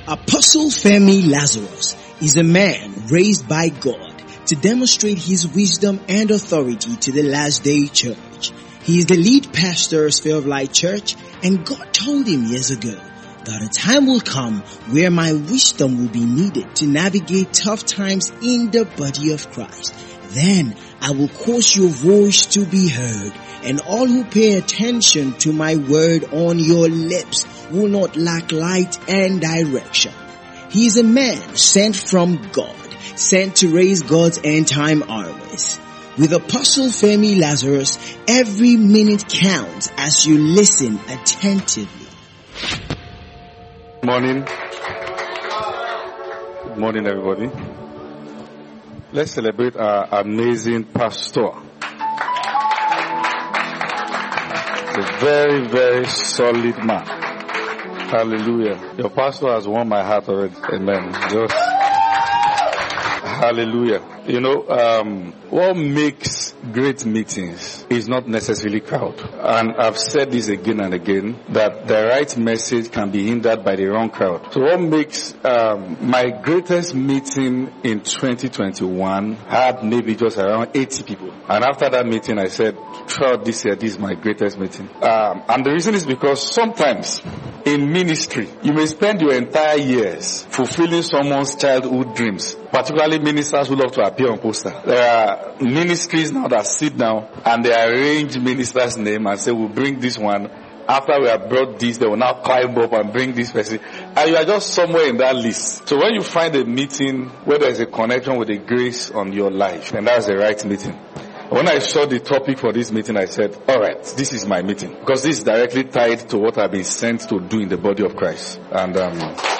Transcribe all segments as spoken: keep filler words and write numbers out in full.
Apostle Femi Lazarus is a man raised by God to demonstrate his wisdom and authority to the last day church. He is the lead pastor of Sphere of Light Church, and God told him years ago that a time will come where my wisdom will be needed to navigate tough times in the body of Christ. Then I will cause your voice to be heard, and all who pay attention to my word on your lips will not lack light and direction. He is a man sent from God, sent to raise God's end time armies. With Apostle Femi Lazarus, every minute counts as you listen attentively. Good morning. Good morning, everybody. Let's celebrate our amazing pastor. A very, very solid man. Hallelujah. Your pastor has won my heart already. Amen. Just hallelujah. You know, um, what makes great meetings is not necessarily crowd. And I've said this again and again, that the right message can be hindered by the wrong crowd. So what makes um, my greatest meeting in twenty twenty-one had maybe just around eighty people. And after that meeting, I said, throughout this year, this is my greatest meeting. Um, and the reason is because sometimes in ministry, you may spend your entire years fulfilling someone's childhood dreams, particularly ministers who love to appear on poster. There are ministries now that sit down and they arrange ministers' name and say, we'll bring this one. After we have brought this, they will now climb up and bring this person. And you are just somewhere in that list. So when you find a meeting where there is a connection with the grace on your life, then that's the right meeting. When I saw the topic for this meeting, I said, all right, this is my meeting. Because this is directly tied to what I've been sent to do in the body of Christ. And um,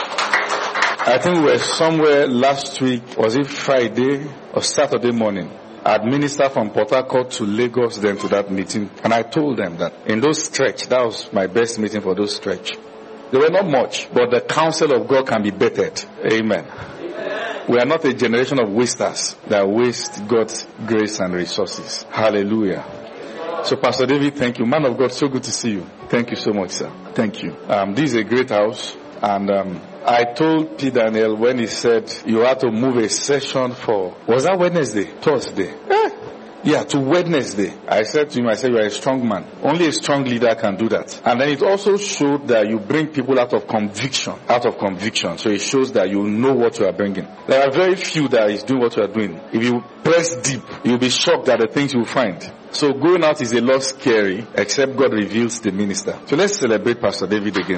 I think we were somewhere last week, was it Friday or Saturday morning? I had ministered from Port Harcourt to Lagos, then to that meeting. And I told them that in those stretch, that was my best meeting for those stretch. They were not much, but the counsel of God can be bettered. Amen. We are not a generation of wasters that waste God's grace and resources. Hallelujah. So Pastor David, thank you. Man of God, so good to see you. Thank you so much, sir. Thank you. Um, this is a great house. And um, I told P. Daniel when he said you had to move a session for, was that Wednesday? Thursday? Eh? Yeah, to Wednesday. I said to him, I said, you are a strong man. Only a strong leader can do that. And then it also showed that you bring people out of conviction. Out of conviction. So it shows that you know what you are bringing. There are very few that is doing what you are doing. If you press deep, you'll be shocked at the things you will find. So going out is a lot scary, except God reveals the minister. So let's celebrate Pastor David again.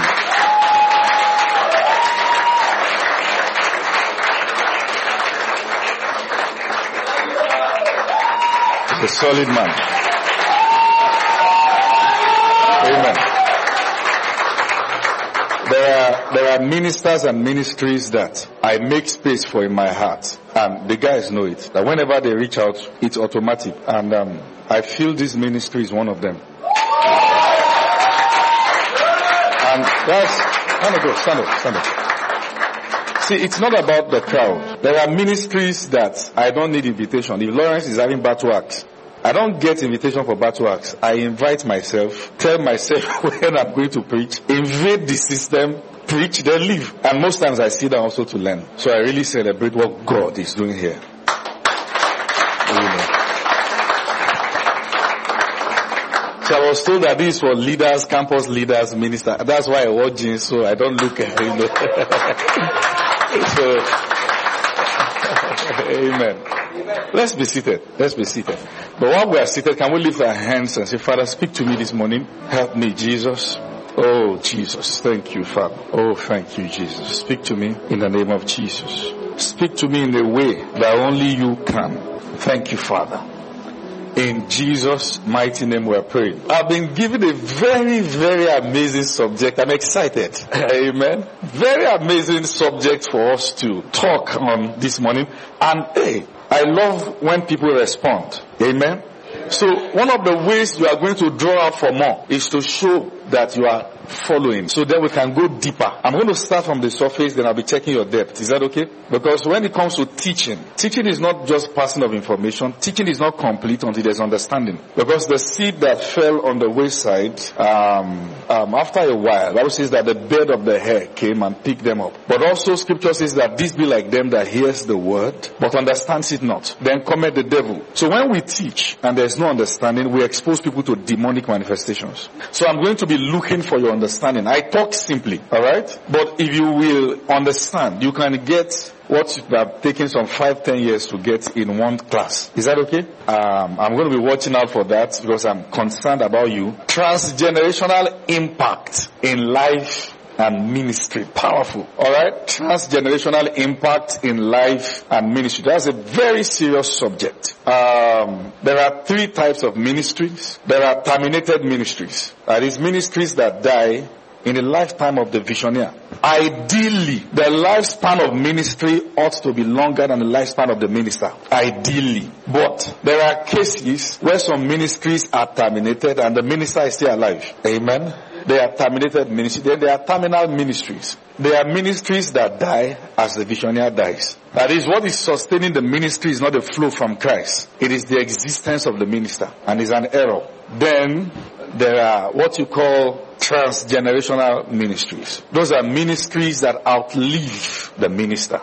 A solid man. Amen. There are, there are ministers and ministries that I make space for in my heart. And the guys know it. That whenever they reach out, it's automatic. And um, I feel this ministry is one of them. And that's, stand up, stand up, stand up. See, it's not about the crowd. There are ministries that I don't need invitation. If Lawrence is having battle acts, I don't get invitation for battle acts. I invite myself, tell myself when I'm going to preach, invade the system, preach, then leave. And most times I sit down also to learn. So I really celebrate what God is doing here. Amen. So I was told that this is for leaders, campus leaders, ministers. That's why I wore jeans, so I don't look, you know. So, amen. Let's be seated. Let's be seated. But while we are seated, can we lift our hands and say, Father, speak to me this morning. Help me, Jesus. Oh, Jesus. Thank you, Father. Oh, thank you, Jesus. Speak to me in the name of Jesus. Speak to me in a way that only you can. Thank you, Father. In Jesus' mighty name we are praying. I've been given a very, very amazing subject. I'm excited. Amen. Very amazing subject for us to talk on this morning. And hey, I love when people respond. Amen. So one of the ways you are going to draw out for more is to show that you are following, so then we can go deeper. I'm going to start from the surface, then I'll be checking your depth. Is that okay? Because when it comes to teaching, teaching is not just passing of information. Teaching is not complete until there's understanding. Because the seed that fell on the wayside, um, um, after a while, the Bible says that the bird of the air came and picked them up. But also scripture says that this be like them that hears the word, but understands it not. Then cometh the devil. So when we teach and there's no understanding, we expose people to demonic manifestations. So I'm going to be looking for your understanding. I talk simply, alright? But if you will understand, you can get what you have taken some five, ten years to get in one class. Is that okay? Um, I'm going to be watching out for that because I'm concerned about you. Transgenerational impact in life and ministry. Powerful. Alright? Transgenerational impact in life and ministry. That's a very serious subject. Um, there are three types of ministries. There are terminated ministries. That is ministries that die in the lifetime of the visionaire. Ideally, the lifespan of ministry ought to be longer than the lifespan of the minister. Ideally. But there are cases where some ministries are terminated and the minister is still alive. Amen. They are terminated ministries. Then there are terminal ministries. There are ministries that die as the visionaire dies. That is, what is sustaining the ministry is not the flow from Christ. It is the existence of the minister. And it's an error. Then there are what you call transgenerational ministries. Those are ministries that outlive the minister.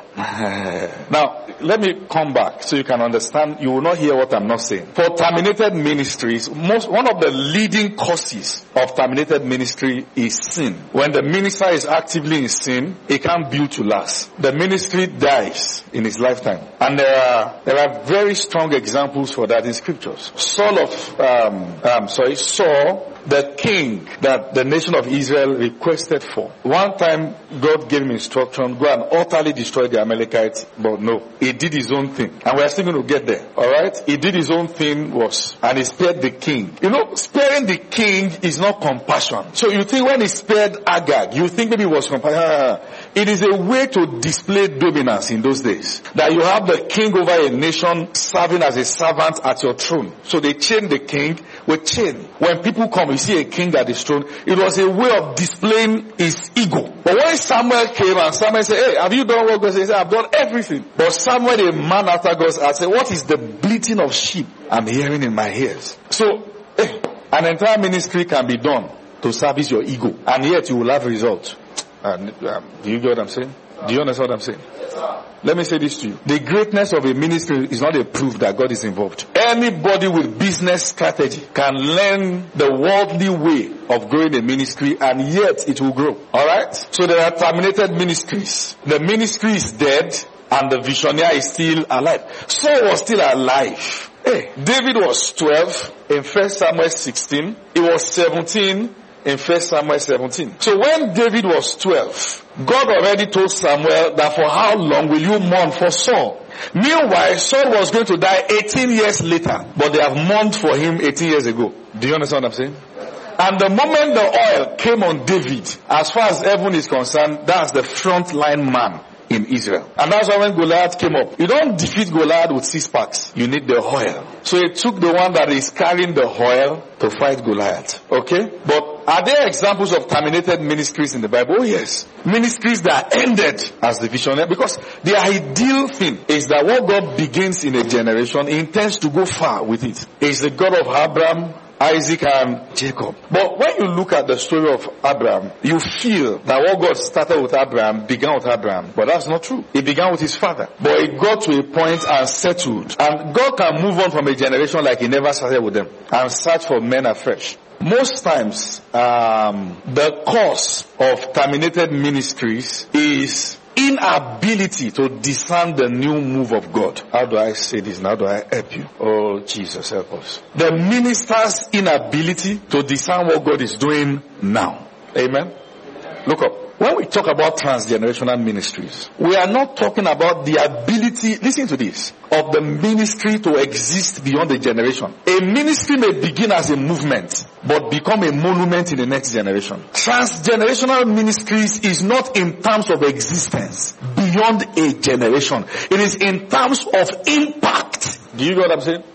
Now, let me come back so you can understand. You will not hear what I'm not saying. For terminated ministries, most one of the leading causes of terminated ministry is sin. When the minister is actively in sin, it can't build to last. The ministry dies in his lifetime. And there are there are very strong examples for that in scriptures. Saul of um, um sorry, Saul, the king that the nation of Israel requested for. One time, God gave him instruction, go and utterly destroy the Amalekites, but no, he did his own thing. And we are still going to get there, alright? He did his own thing was, and he spared the king. You know, sparing the king is not compassion. So you think when he spared Agag, you think maybe it was compassion. It is a way to display dominance in those days. That you have the king over a nation serving as a servant at your throne. So they chained the king with chain. When people come, you see a king at his throne, it was a way of displaying his ego. But when Samuel came and Samuel said, hey, have you done what God said? He said, I've done everything. But Samuel, a man after God's heart, said, what is the bleating of sheep I'm hearing in my ears? So, eh, an entire ministry can be done to service your ego, and yet you will have results. And, um, do you get what I'm saying? Do you understand what I'm saying? Let me say this to you. The greatness of a ministry is not a proof that God is involved. Anybody with business strategy can learn the worldly way of growing a ministry, and yet it will grow. Alright? So there are terminated ministries. The ministry is dead and the visionary is still alive. Saul was still alive. Hey, David was twelve in First Samuel sixteen. He was seventeen in First Samuel seventeen. So when David was twelve, God already told Samuel that for how long will you mourn for Saul? Meanwhile, Saul was going to die eighteen years later, but they have mourned for him eighteen years ago. Do you understand what I'm saying? And the moment the oil came on David, as far as heaven is concerned, that's the front line man in Israel. And that's why when Goliath came up, you don't defeat Goliath with six packs. You need the oil. So it took the one that is carrying the oil to fight Goliath. Okay? But are there examples of terminated ministries in the Bible? Oh yes. Ministries that ended as the visionary. Because the ideal thing is that what God begins in a generation, He intends to go far with it. He is the God of Abraham, Isaac and Jacob. But when you look at the story of Abraham, you feel that what God started with Abraham began with Abraham. But that's not true. It began with his father. But it got to a point and settled. And God can move on from a generation like He never started with them and search for men afresh. Most times, um, the cause of terminated ministries is inability to discern the new move of God. How do I say this? How do I help you? Oh, Jesus, help us. The minister's inability to discern what God is doing now. Amen? Look up. When we talk about transgenerational ministries, we are not talking about the ability, listen to this, of the ministry to exist beyond the generation. A ministry may begin as a movement, but become a monument in the next generation. Transgenerational ministries is not in terms of existence beyond a generation. It is in terms of impact. Do you know what I'm saying?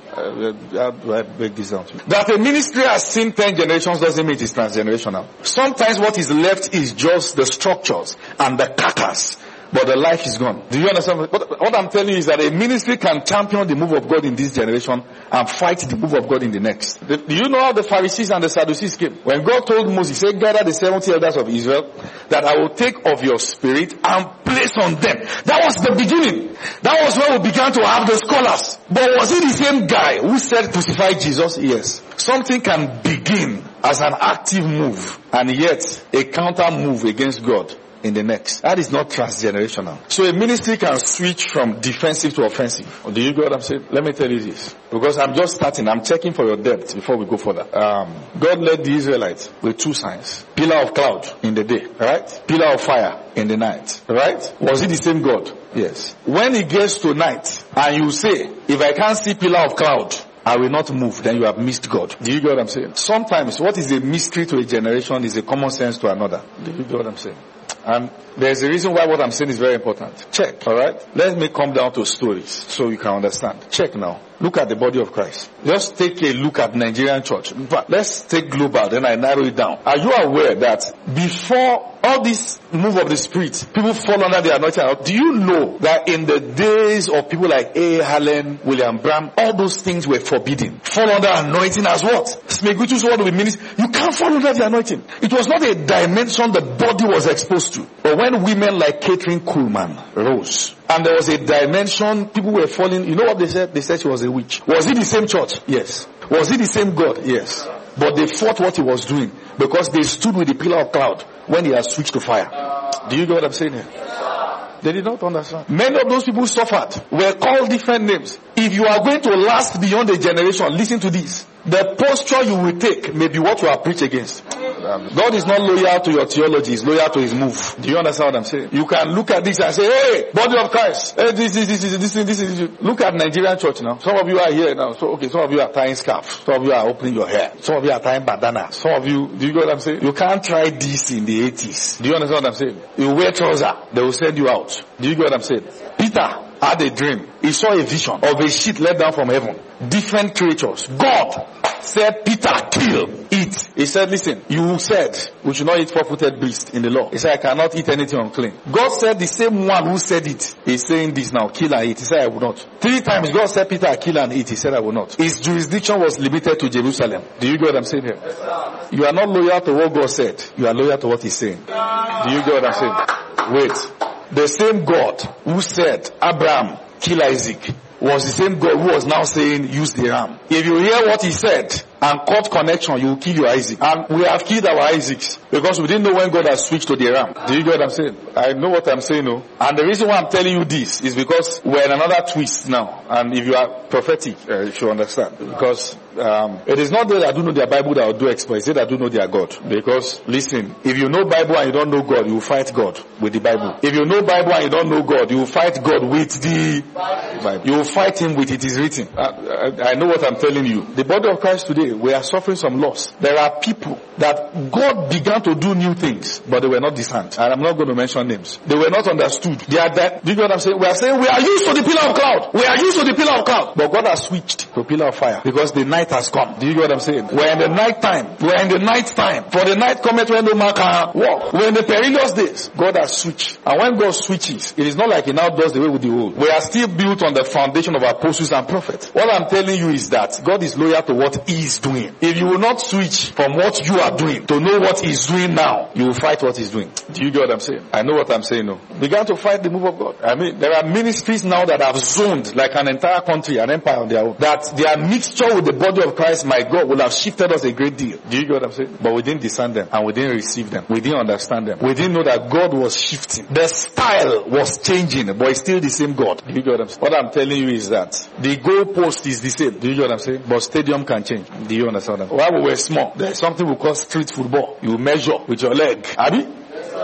Uh, how do I break this down? That a ministry has seen ten generations doesn't mean it is transgenerational. Sometimes what is left is just the structures and the carcass, but the life is gone. Do you understand? What, what I'm telling you is that a ministry can champion the move of God in this generation and fight the move of God in the next. The, do you know how the Pharisees and the Sadducees came? When God told Moses, he said, gather the seventy elders of Israel, that I will take of your spirit and place on them. That was the beginning. That was when we began to have the scholars. But was it the same guy who said crucify Jesus? Yes. Something can begin as an active move and yet a counter move against God in the next. That is not transgenerational. So a ministry can switch from defensive to offensive. Do you get what I'm saying? Let me tell you this. Because I'm just starting. I'm checking for your depth before we go further. Um, God led the Israelites with two signs. Pillar of cloud in the day, right? Pillar of fire in the night, right? Was it the same God? Yes. When it gets to night and you say, if I can't see pillar of cloud, I will not move, then you have missed God. Do you get what I'm saying? Sometimes what is a mystery to a generation is a common sense to another. Do you get what I'm saying? And there's a reason why what I'm saying is very important. Check, alright? Let me come down to stories so you can understand. Check now. Look at the body of Christ. Just take a look at Nigerian church. But let's take global, then I narrow it down. Are you aware that before all this move of the Spirit, people fall under the anointing? Do you know that in the days of people like A. Allen, William Branham, all those things were forbidden? Fall under anointing as what? Smegutu's word will mean you can't fall under the anointing. It was not a dimension the body was exposed to. But when women like Catherine Kuhlman rose, and there was a dimension, people were falling. You know what they said? They said she was a witch. Was it the same church? Yes. Was it the same God? Yes. But they fought what he was doing because they stood with the pillar of cloud when he had switched to fire. Do you get what I'm saying here? They did not understand. Many of those people suffered, were called different names. If you are going to last beyond a generation, listen to this. The posture you will take may be what you are preached against. God is not loyal to your theology, he's loyal to his move. Do you understand what I'm saying? You can look at this and say, hey, body of Christ, hey, this, this, this, this, this, this, this, this. Look at Nigerian church now. Some of you are here now. So, okay, some of you are tying scarf. Some of you are opening your hair. Some of you are tying bandana. Some of you, do you get what I'm saying? You can't try this in the eighties. Do you understand what I'm saying? You wear trouser, they will send you out. Do you get what I'm saying? Peter had a dream. He saw a vision of a sheet let down from heaven. Different creatures. God said, Peter, kill, eat. He said, listen, you said we should not eat four-footed beast in the law. He said, I cannot eat anything unclean. God said the same one who said it is saying this now, kill and eat. He said, I will not. Three times God said, Peter, kill and eat. He said, I will not. His jurisdiction was limited to Jerusalem. Do you get what I'm saying here? Yes, you are not loyal to what God said. You are loyal to what he's saying. Do you get what I'm saying? Wait. The same God who said, Abraham, kill Isaac, was the same God who was now saying, use the ram. If you hear what he said and cut connection, you will kill your Isaac. And we have killed our Isaacs because we didn't know when God has switched to the ram. Do you get what I'm saying? I know what I'm saying, no? And the reason why I'm telling you this is because we're in another twist now. And if you are prophetic, uh, you should understand. Because um, it is not they that do know their Bible that will do exploits. They that do know their God. Because, listen, if you know Bible and you don't know God, you will fight God with the Bible. If you know Bible and you don't know God, you will fight God with the Bible. You will fight him with it is written. I, I, I know what I'm telling you. The body of Christ today, we are suffering some loss. There are people that God began to do new things, but they were not discerned. And I'm not going to mention names. They were not understood. They are that. Do you know what I'm saying? We are saying we are used to the pillar of cloud. We are used to the pillar of cloud. But God has switched to pillar of fire because the night has come. Do you know what I'm saying? We're in the night time. We're in the night time. For the night cometh when no man can walk. We're in the perilous days. God has switched. And when God switches, it is not like he now does the way with the old. We are still built on the foundation of apostles and prophets. What I'm telling you is that God is loyal to what he is doing. If you will not switch from what you are doing to know what he's doing now, you will fight what he's doing. Do you get what I'm saying? I know what I'm saying now. Began to fight the move of God. I mean, there are ministries now that have zoned like an entire country, an empire on their own. That their mixture with the body of Christ, my God, will have shifted us a great deal. Do you get what I'm saying? But we didn't discern them and we didn't receive them. We didn't understand them. We didn't know that God was shifting. The style was changing, but it's still the same God. Do you get what I'm saying? What I'm telling you is that the goalpost is the same. Do you get what I'm saying? But stadium can change. Do you understand that? While we were small, there's something we call street football. You measure with your leg. Abi?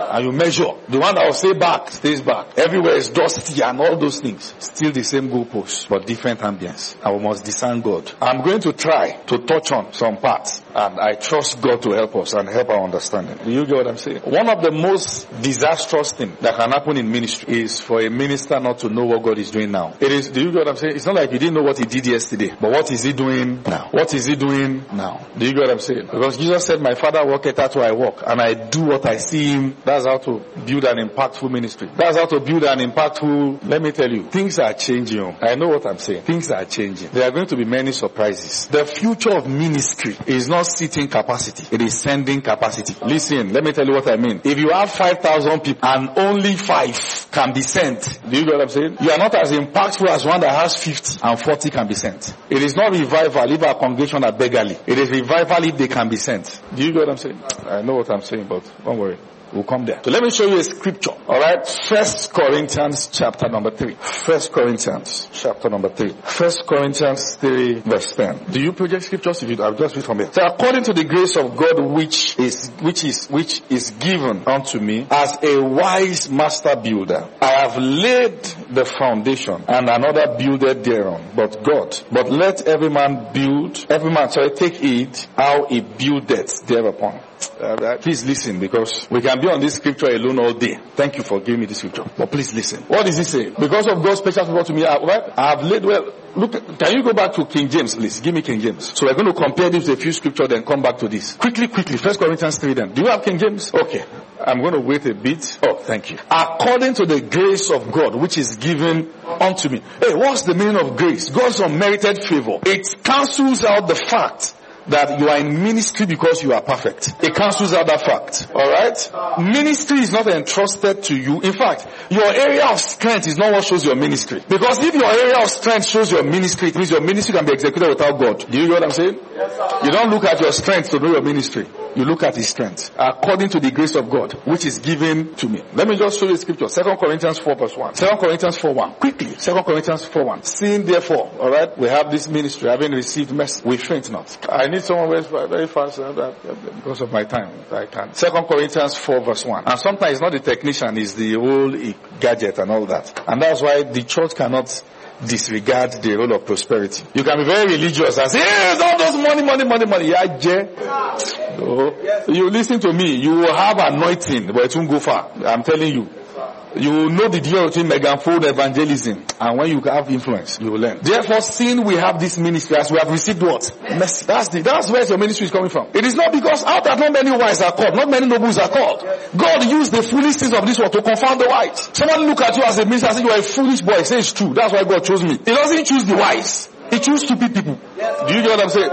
And you measure. The one that will stay back, stays back. Everywhere is dusty and all those things. Still the same goalposts, but different ambience. And we must discern God. I'm going to try to touch on some parts. And I trust God to help us and help our understanding. Do you get what I'm saying? One of the most disastrous things that can happen in ministry is for a minister not to know what God is doing now. It is, do you get what I'm saying? It's not like you didn't know what he did yesterday. But what is he doing now? What is he doing now? Do you get what I'm saying? Because Jesus said, my Father worketh, that's why I walk. And I do what I see him. That's how to build an impactful ministry. That's how to build an impactful, let me tell you, things are changing. I know what I'm saying. Things are changing. There are going to be many surprises. The future of ministry is not seating capacity. It is sending capacity. Listen, let me tell you what I mean. If you have five thousand people and only five can be sent, do you get what I'm saying? You are not as impactful as one that has fifty and forty can be sent. It is not revival if our congregation are beggarly. It is revival if they can be sent. Do you get what I'm saying? I know what I'm saying, but don't worry. We'll come there. So let me show you a scripture. Alright? First Corinthians chapter number three. First Corinthians chapter number three. First Corinthians three verse ten. Do you project scriptures? If you, I'll just read from here. So according to the grace of God which is, which is, which is given unto me as a wise master builder, I have laid the foundation and another builded thereon. But God, but let every man build, every man, sorry, take heed how he buildeth thereupon. Uh, please listen, because we can be on this scripture alone all day. Thank you for giving me this scripture. But please listen. What does it say? Because of God's special favor to me, I, right? I have laid well. Look, can you go back to King James, please? Give me King James. So we're going to compare this with a few scriptures, then come back to this. Quickly, quickly. First Corinthians three then. Do you have King James? Okay. I'm going to wait a bit. Oh, thank you. According to the grace of God, which is given unto me. Hey, what's the meaning of grace? God's unmerited favor. It cancels out the fact that you are in ministry because you are perfect. It cancels out that fact. Alright? Ministry is not entrusted to you. In fact, your area of strength is not what shows your ministry. Because if your area of strength shows your ministry, it means your ministry can be executed without God. Do you know what I'm saying? Yes, sir. You don't look at your strength to know your ministry. You look at his strength. According to the grace of God, which is given to me. Let me just show you the scripture. Second Corinthians four verse one. Second Corinthians four one. Quickly. Second Corinthians four one. Seeing therefore, alright, we have this ministry, having received mercy, we faint not. I need someone very, very fast uh, that, uh, because of my time. I can't. Second Corinthians four verse one. And sometimes it's not the technician, it's the whole gadget and all that. And that's why the church cannot disregard the role of prosperity. You can be very religious and say, hey, all those money, money, money, money. Yeah, yeah. No. You listen to me, you will have anointing, but it won't go far. I'm telling you. You will know the difference between megaphone evangelism and when you have influence, you will learn. Therefore, seeing we have this ministry, as we have received what? Mercy. That's the, that's where your ministry is coming from. It is not because out that not many wise are called, not many nobles are called. God used the foolish things of this world to confound the wise. Someone look at you as a minister and say you are a foolish boy. Say it's true. That's why God chose me. He doesn't choose the wise. He chooses stupid people. Do you get what I'm saying?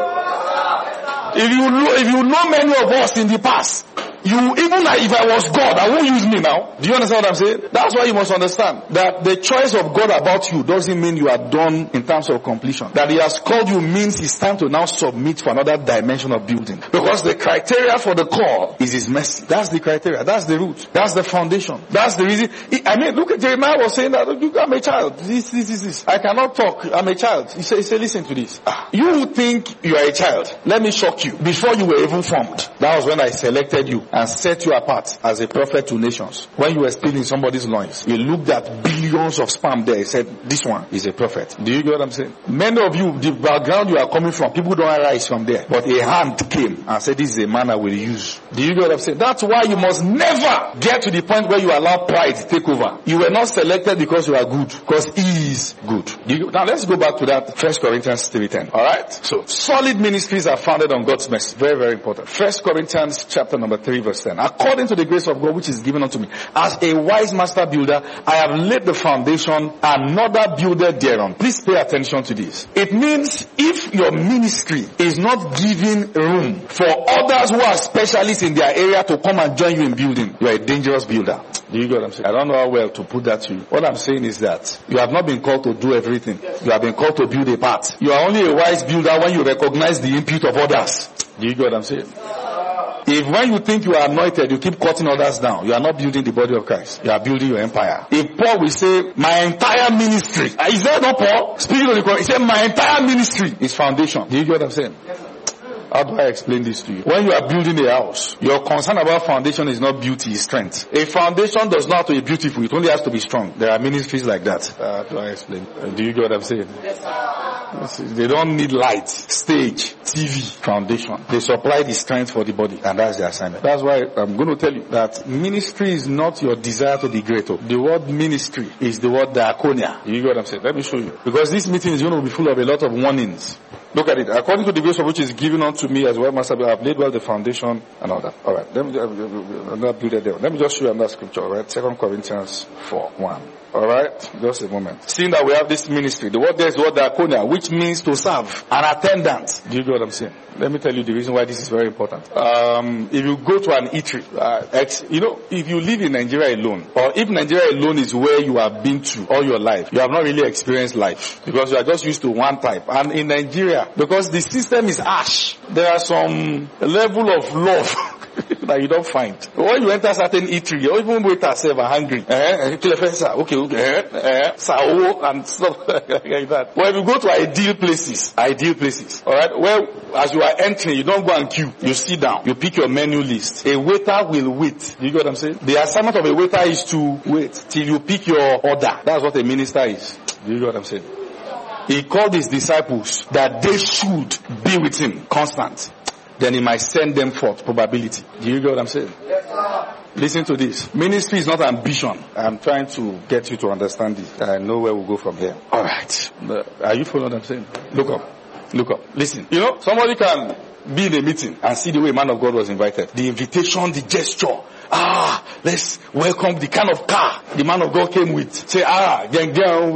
If you know, if you know many of us in the past, you, even like if I was God, I won't use me now. Do you understand what I'm saying? That's why you must understand that the choice of God about you doesn't mean you are done in terms of completion. That he has called you means it's time to now submit for another dimension of building. Because the criteria for the call is his mercy. That's the criteria. That's the root. That's the foundation. That's the reason. I mean, look at Jeremiah was saying that, look, I'm a child. This, this, this, this. I cannot talk. I'm a child. He said, he said listen to this. You think you are a child. Let me shock you. Before you were even formed, that was when I selected you and set you apart as a prophet to nations. When you were still in somebody's loins, he looked at billions of sperm there. He said, this one is a prophet. Do you get what I'm saying? Many of you, the background you are coming from, people don't arise from there. But a hand came and said, this is a man I will use. Do you get what I'm saying? That's why you must never get to the point where you allow pride to take over. You were not selected because you are good. Because he is good. Do you, now let's go back to that First Corinthians three ten. Alright? So, solid ministries are founded on God's mercy. Very, very important. First Corinthians chapter number three verse ten. According to the grace of God which is given unto me, as a wise master builder, I have laid the foundation, another builder thereon. Please pay attention to this. It means if your ministry is not giving room for others who are specialists in their area to come and join you in building, you are a dangerous builder. Do you get what I'm saying? I don't know how well to put that to you. What I'm saying is that you have not been called to do everything. You have been called to build a part. You are only a wise builder when you recognize the input of others. Do you get what I'm saying? If when you think you are anointed, you keep cutting others down, you are not building the body of Christ. You are building your empire. If Paul will say, my entire ministry, is that not Paul? Speaking of the Quran, he said, my entire ministry is foundation. Do you get what I'm saying? How do I explain this to you? When you are building a house, your concern about foundation is not beauty, it's strength. A foundation does not have to be beautiful, it only has to be strong. There are ministries like that. Uh, how do I explain? Uh, do you get what I'm saying? Yes, sir. They don't need light, stage, T V, foundation. They supply the strength for the body, and that's the assignment. That's why I'm going to tell you that ministry is not your desire to be great. The word ministry is the word diaconia. You get what I'm saying? Let me show you. Because this meeting is going to be full of a lot of warnings. Look at it. According to the grace of which is given unto me as well, Master, I have laid well the foundation and all that. All right. Let me, I'm not build it there. Let me just show you another scripture. All right. Second Corinthians four one. All right. Just a moment. Seeing that we have this ministry, the word there is the word diaconia, which means to serve, an attendant. Do you get what I'm saying? Let me tell you the reason why this is very important. Um, if you go to an eatery, uh, ex, you know, if you live in Nigeria alone, or if Nigeria alone is where you have been to all your life, you have not really experienced life because you are just used to one type. And in Nigeria, because the system is harsh, there are some level of love that you don't find. When you enter certain eatery, or even waiters serve are hungry. Eh, okay, okay, eh, eh, sao, and stuff like that. Well, if you go to ideal places, ideal places, alright, where as you are entering, you don't go and queue. You sit down, you pick your menu list. A waiter will wait. You get what I'm saying? The assignment of a waiter is to wait till you pick your order. That's what a minister is. Do you get what I'm saying? He called his disciples that they should be with him constant. Then he might send them forth, probability. Do you get what I'm saying? Yes, sir. Listen to this. Ministry is not ambition. I'm trying to get you to understand this. I know where we'll go from here. Alright. Are you following what I'm saying? Look up. Look up. Listen. You know, somebody can be in a meeting and see the way man of God was invited. The invitation, the gesture. Ah, let's welcome the kind of car the man of God came with. Say, ah, then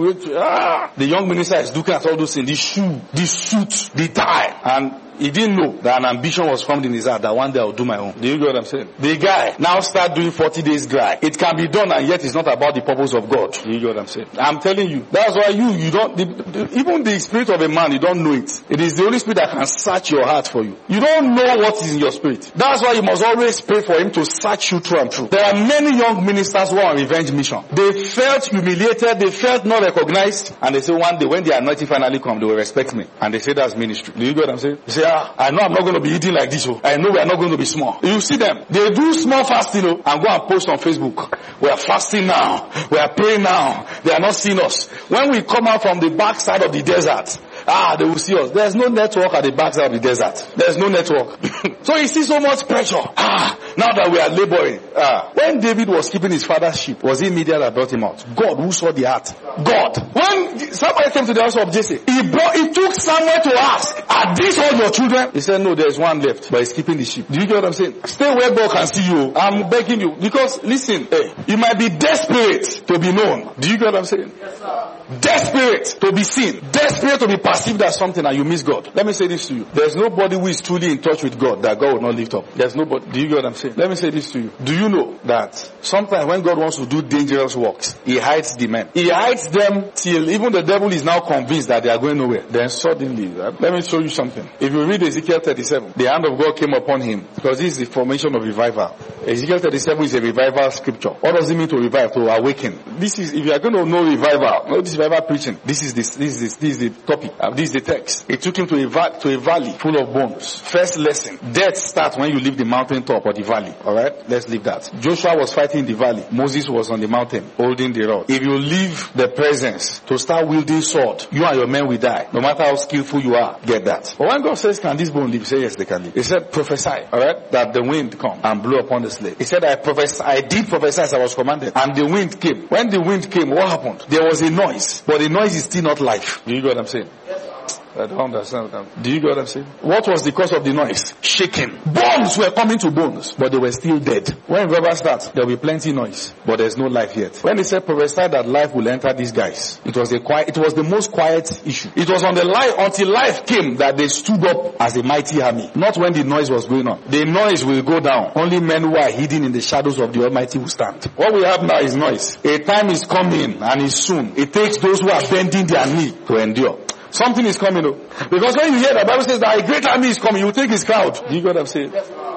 ah. The young minister is looking at all those things. The shoe, the suit, the tie. And he didn't know that an ambition was formed in his heart that one day I'll do my own. Do you get what I'm saying? The guy now start doing forty days dry. It can be done and yet it's not about the purpose of God. Do you get what I'm saying? I'm telling you. That's why you, you don't, the, the, even the spirit of a man, you don't know it. It is the Holy Spirit that can search your heart for you. You don't know what is in your spirit. That's why you must always pray for him to search you through and through. There are many young ministers who are on revenge mission. They felt humiliated, they felt not recognized, and they say one day when the anointing finally comes, they will respect me. And they say that's ministry. Do you get what I'm saying? They say, ah, I know I'm not going to be eating like this. Oh. I know we are not going to be small. You see them. They do small fasting, oh, and go and post on Facebook. We are fasting now. We are praying now. They are not seeing us. When we come out from the backside of the desert, ah, they will see us. There's no network at the backside of the desert. There's no network. So you see so much pressure. Ah, now that we are laboring. Ah, when David was keeping his father's sheep, was it media that brought him out? God who saw the heart. God. When somebody came to the house of Jesse, he brought, he took Samuel to ask, are these all your children? He said, no, there's one left, but he's keeping the sheep. Do you get what I'm saying? Stay where God can see you. I'm begging you. Because, listen, hey, you might be desperate to be known. Do you get what I'm saying? Yes, sir. Desperate to be seen. Desperate to be perceived as something and you miss God. Let me say this to you. There's nobody who is truly in touch with God that God will not lift up. There's nobody. Do you get what I'm saying? Let me say this to you. Do you know that sometimes when God wants to do dangerous works, He hides the men. He hides them till even the devil is now convinced that they are going nowhere. Then suddenly, right? Let me show you something. If you read Ezekiel thirty-seven, the hand of God came upon him because this is the formation of revival. Ezekiel thirty-seven is a revival scripture. What does it mean to revive? To awaken. This is, if you are going to know revival, know this revival preaching. This is this, this is this is the topic. Uh, this is the text. It took him to a va- to a valley full of bones. First lesson: death starts when you leave the mountain top or the valley. All right, let's leave that. Joshua was fighting in the valley. Moses was on the mountain holding the rod. If you leave the presence to start wielding sword, you and your men will die. No matter how skillful you are, get that. But when God says, "Can this bone live?" He said, "Yes, they can live." He said, "Prophesy." All right, that the wind come and blew upon the slave. He said, "I prophesy. I did prophesy as I was commanded." And the wind came. When the wind came, what happened? There was a noise, but the noise is still not life. Do you get what I'm saying? Yes, sir. I don't understand that. Do you get what I'm saying? What was the cause of the noise? Shaking. Bones were coming to bones, but they were still dead. When revival starts, there will be plenty noise, but there's no life yet. When he said prophesy that life will enter these guys, it was a quiet, it was the most quiet issue. It was on the life until life came that they stood up as a mighty army. Not when the noise was going on. The noise will go down. Only men who are hidden in the shadows of the Almighty will stand. What we have now is noise. A time is coming and is soon. It takes those who are bending their knee to endure. Something is coming though. Because when you hear the Bible says that a great army is coming, you think it's crowd. Do you get what I'm saying? Yes,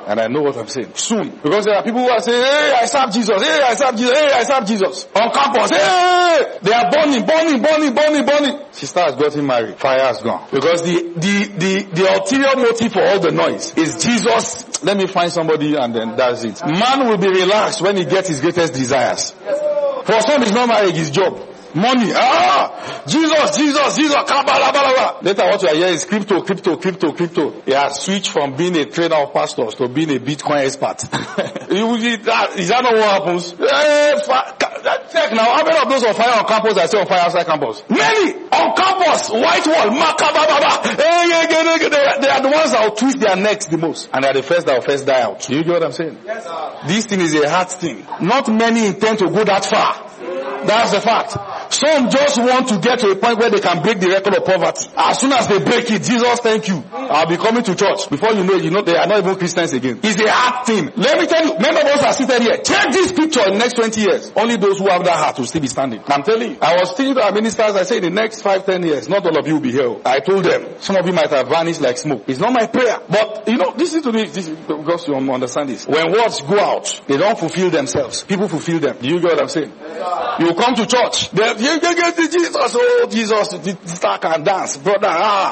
And I know what I'm saying. Soon. Because there are people who are saying, hey, I serve Jesus. Hey, I serve Jesus. Hey, I serve Jesus. On campus. Hey, they are burning, burning, burning, burning, burning. Sister has gotten married. Fire has gone. Because the, the, the, the ulterior motive for all the noise is Jesus. Let me find somebody and then that's it. Man will be relaxed when he gets his greatest desires. For some, it's not marriage, it's job. Money. Ah! Jesus, Jesus, Jesus. Kabalabalaba. Later what you are hearing is crypto, crypto, crypto, crypto. He has switched from being a trainer of pastors to being a Bitcoin expert. Is that not what happens? Check now. How many of those on fire on campus are still on fire outside campus? Many! On campus! White wall! Makabababa! They are the ones that will twist their necks the most. And they are the first that will first die out. Do you get what I'm saying? Yes, sir. This thing is a hard thing. Not many intend to go that far. That's the fact. Some just want to get to a point where they can break the record of poverty. As soon as they break it, Jesus, thank you. I'll be coming to church. Before you know it, you know they are not even Christians again. It's a hard thing. Let me tell you, many of us are seated here. Check this picture in the next twenty years. Only those who have that heart will still be standing. I'm telling you. I was thinking to our ministers, I said in the next five, ten years, not all of you will be here. I told them, some of you might have vanished like smoke. It's not my prayer. But, you know, this is to me, this is because you understand this. When words go out, they don't fulfill themselves. People fulfill them. Do you get what I'm saying? You come to church. They, you get the Jesus. Oh, Jesus. The star can dance. Brother. Ah.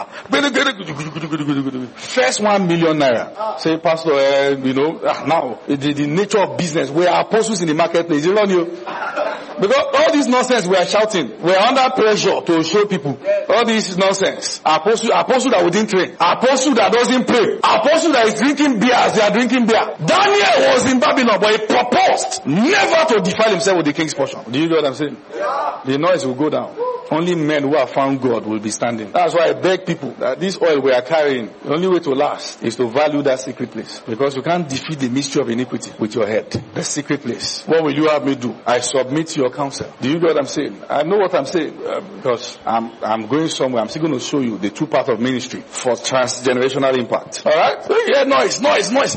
First one million naira. Say, Pastor, uh, you know, ah, now, the, the nature of business. We are apostles in the marketplace. You don't know. Because all this nonsense we are shouting. We are under pressure to show people. All this nonsense. Apostle, apostle that wouldn't train. Apostle that doesn't pray. Apostle that is drinking beer as they are drinking beer. Daniel was in Babylon, but he proposed never to defile himself with the king's portion. Do you get what I'm saying? Yeah. The noise will go down. Only men who have found God will be standing. That's why I beg people that this oil we are carrying, the only way to last is to value that secret place. Because you can't defeat the mystery of iniquity with your head. The secret place. What will you have me do? I submit to your counsel. Do you get what I'm saying? I know what I'm saying uh, because I'm I'm going somewhere. I'm still going to show you the two parts of ministry for transgenerational impact. Alright? Yeah, noise, noise, noise.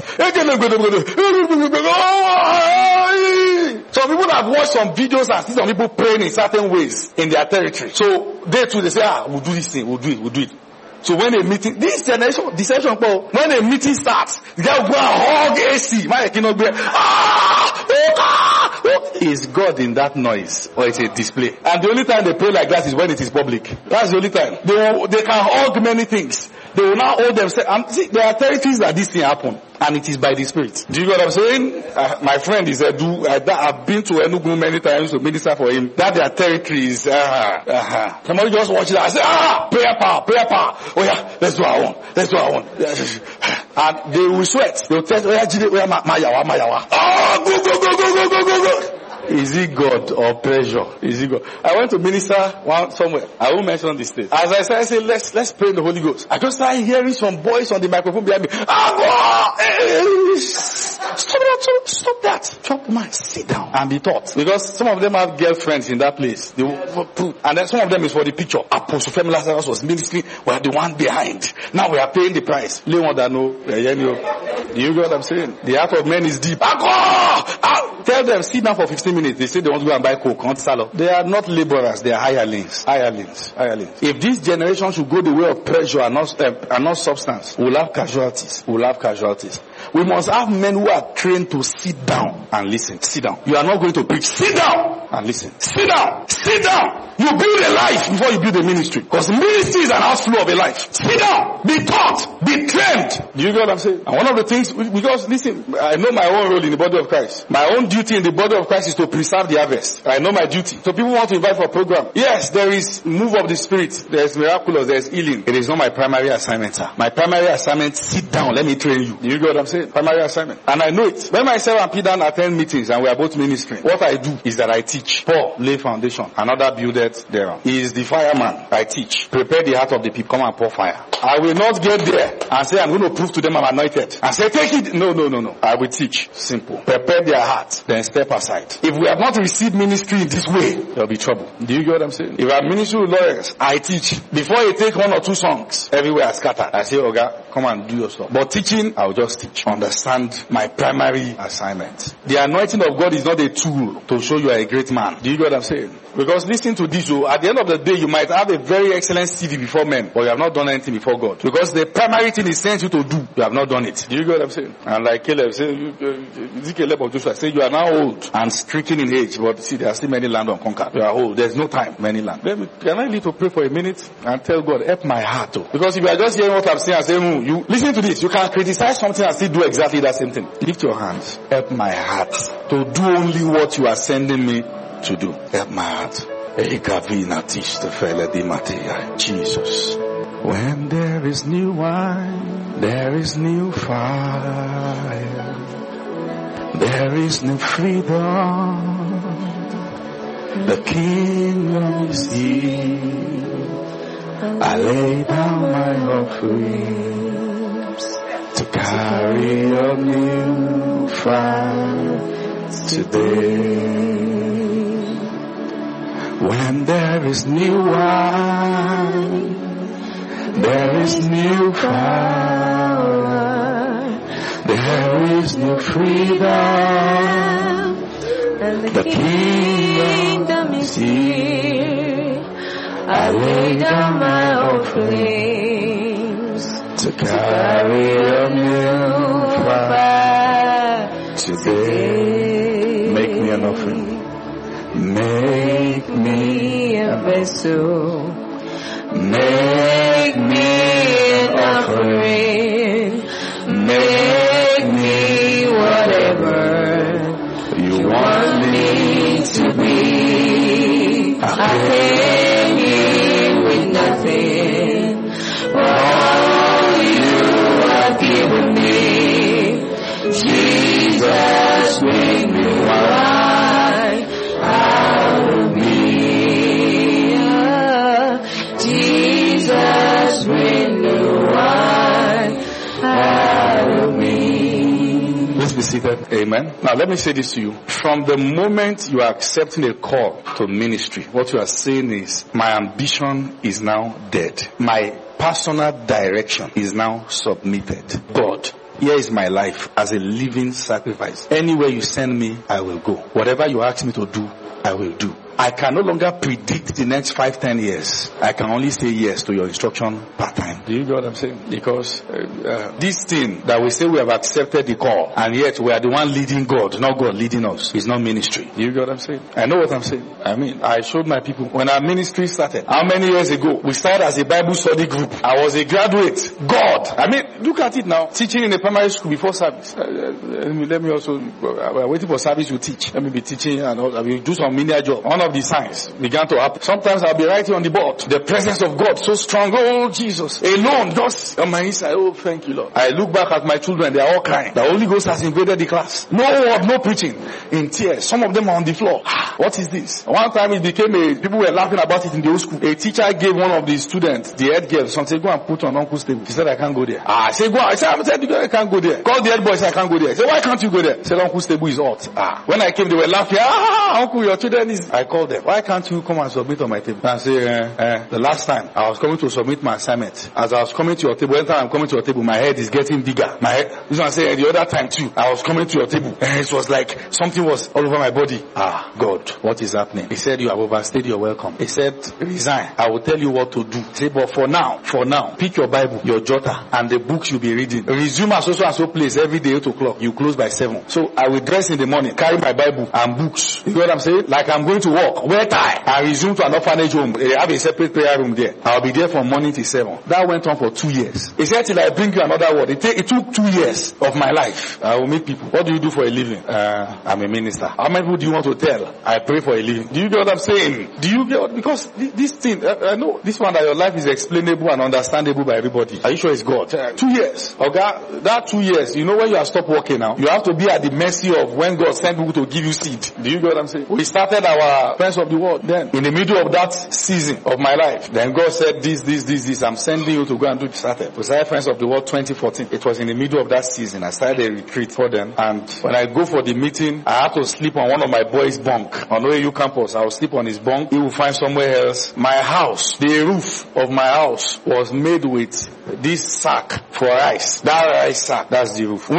Some people have watched some videos and see some people praying in certain ways in their territory. So they too, they say, ah, we'll do this thing, we'll do it, we'll do it. So when a meeting, this generation, deception, when a meeting starts, the guy will go and hug A C. My cannot be, ah, oh, ah, oh. Is God in that noise or it's a display? And the only time they pray like that is when it is public. That's the only time. They will, they can hug many things. They will now hold themselves. And see, there are territories that this thing happen. And it is by the Spirit. Do you know what I'm saying? Uh, my friend is Edu. I, I've been to Enugu many times to minister for him. That their territory is, uh, uh, somebody just watch it. I say, ah, prayer power, prayer power. Oh yeah, let's do our own. Let's do our own. And they will sweat. They will tell, oh yeah, Jide, oh yeah, Mayawa, Mayawa. Oh, go, go, go, go, go, go, go, go. Is it God or pressure? Is it God? I went to minister one somewhere. I won't mention this state. As I said, I said, let's, let's pray in the Holy Ghost. I just started hearing some voice on the microphone behind me. Ah, stop that, stop that. Chop man, sit down and be taught. Because some of them have girlfriends in that place. They will put, and then some of them is for the picture. Apostle Femi Lazarus was ministering. We are the one behind. Now we are paying the price. Do you get what I'm saying? The heart of men is deep. Tell them, sit down for fifteen minutes. They say they want to go and buy coke. They are not laborers. They are hirelings. Hirelings. Hirelings. If this generation should go the way of pressure and not, uh, and not substance, we'll have casualties. We'll have casualties. We must have men who are trained to sit down and listen. Sit down. You are not going to preach. Sit down and listen. Sit down. Sit down. You build a life before you build a ministry. Because ministry is an outflow of a life. Sit down. Be taught. Be trained. Do you get what I'm saying? And one of the things, because listen, I know my own role in the body of Christ. My own duty in the body of Christ is to preserve the harvest. I know my duty. So people want to invite for a program. Yes, there is move of the Spirit. There is miraculous. There is healing. It is not my primary assignment, sir. My primary assignment, sit down. Let me train you. Do you get what I'm saying? Primary assignment. And I know it. When myself and Peter attend meetings and we are both ministering, what I do is that I teach. Paul lay foundation. Another builded there. He is the fireman. I teach. Prepare the heart of the people. Come and pour fire. I will not get there and say I'm going to prove to them I'm anointed. And say take it. No, no, no, no. I will teach. Simple. Prepare their heart. Then step aside. If we have not received ministry in this way, there will be trouble. Do you get what I'm saying? If I ministry with lawyers, I teach. Before you take one or two songs, everywhere I scatter. I say, Oga, come and do your stuff. But teaching, I will just teach. Understand my primary assignment. The anointing of God is not a tool to show you are a great man. Do you get what I'm saying? Because listen to this, oh, at the end of the day, you might have a very excellent C V before men, but you have not done anything before God. Because the primary thing He sent you to do, you have not done it. Do you get what I'm saying? And like Caleb said, uh, Caleb of Joshua said, you are now old and stricken in age, but see, there are still many land unconquered. You are old. There's no time, many land. Let me, can I need to pray for a minute and tell God, help my heart, oh. Because if you are just hearing what I'm saying and saying, mm, you listen to this, you can criticize something and still do exactly that same thing. Lift your hands. Help my heart to do only what you are sending me to do. Help my heart. Jesus. When there is new wine, there is new fire, there is new freedom. The kingdom is here. I lay down my offerings to carry a new fire today. When there is new wine, there is new power, there is new freedom, and the, the kingdom is here. I lay down my offerings to carry a new fire today. Make me an offering. Make me a vessel. Make me an offering. Make me whatever you want me to be. I came here with nothing. All you have given me, Jesus, make me wine out of me. Jesus, make me wine out of me. Let's be seated. Amen. Now let me say this to you. From the moment you are accepting a call to ministry, what you are saying is, my ambition is now dead. My personal direction is now submitted. God, here is my life as a living sacrifice. Anywhere you send me, I will go. Whatever you ask me to do, I will do. I can no longer predict the next five, ten years. I can only say yes to your instruction part time. Do you get what I'm saying? Because uh, uh, this thing that we say we have accepted the call, and yet we are the one leading God, not God leading us. It's not ministry. Do you get what I'm saying? I know what I'm saying. I mean, I showed my people when our ministry started. How many years ago? We started as a Bible study group. I was a graduate. God. I mean, look at it now. Teaching in a primary school before service. Uh, let me let me also. Uh, waiting for service to teach. Let me be teaching and all, I will do some menial job. One of the signs began to happen. Sometimes I'll be writing on the board, the presence of God so strong. Oh Jesus, alone, just on my inside. Oh, thank you, Lord. I look back at my children; they are all crying. The Holy Ghost has invaded the class. No word, no preaching, in tears. Some of them are on the floor. What is this? One time it became a. People were laughing about it in the old school. A teacher gave one of the students, the head girl, something. Go and put on uncle's table. She said, "I can't go there." Ah, I said, "Go." I said, "I said I can't go there." Call the head boy. Said, "I can't go there." I said, "Why can't you go there?" I said, "Uncle's table is hot." Ah, when I came, they were laughing. Ah, uncle, your children is. I called them. Why can't you come and submit on my table? And say, uh, uh, the last time I was coming to submit my assignment, as I was coming to your table, every time I'm coming to your table, my head is getting bigger. My head, this one I say, the other time too, I was coming to your table, and it was like something was all over my body. Ah, God, what is happening? He said, you have overstayed your welcome. He said, resign. I will tell you what to do. He said, but for now, for now, pick your Bible, your jotter, and the books you'll be reading. Resume at so so and so place every day, eight o'clock. You close by seven. So I will dress in the morning, carry my Bible and books. You know what I'm saying? Like I'm going to work. Wear tie. I resume to an orphanage home. They have a separate prayer room there. I'll be there from morning till seven. That went on for two years. He said, till I bring you another word. It, take, it took two years of my life. I will meet people. What do you do for a living? Uh, I'm a minister. How many people do you want to tell? I pray for a living. Do you get what I'm saying? Do you get what? Because this, this thing, I, I know this one that your life is explainable and understandable by everybody. Are you sure it's God? Uh, two years. Okay? That two years, you know when you have stopped working now? You have to be at the mercy of when God sent people to give you seed. Do you get what I'm saying? We started our Friends of the World then. In the middle of that season of my life, then God said this, this, this, this. I'm sending you to go and do this. Started. We started Friends of the World twenty fourteen. It was in the middle of that season. I started a retreat for them. And when I go for the meeting, I have to sleep on one of my boys' bunk. On O A U campus, I will sleep on his bunk. He will find somewhere else. My house, the roof of my house was made with this sack for rice. That rice sack, that's the roof. Window,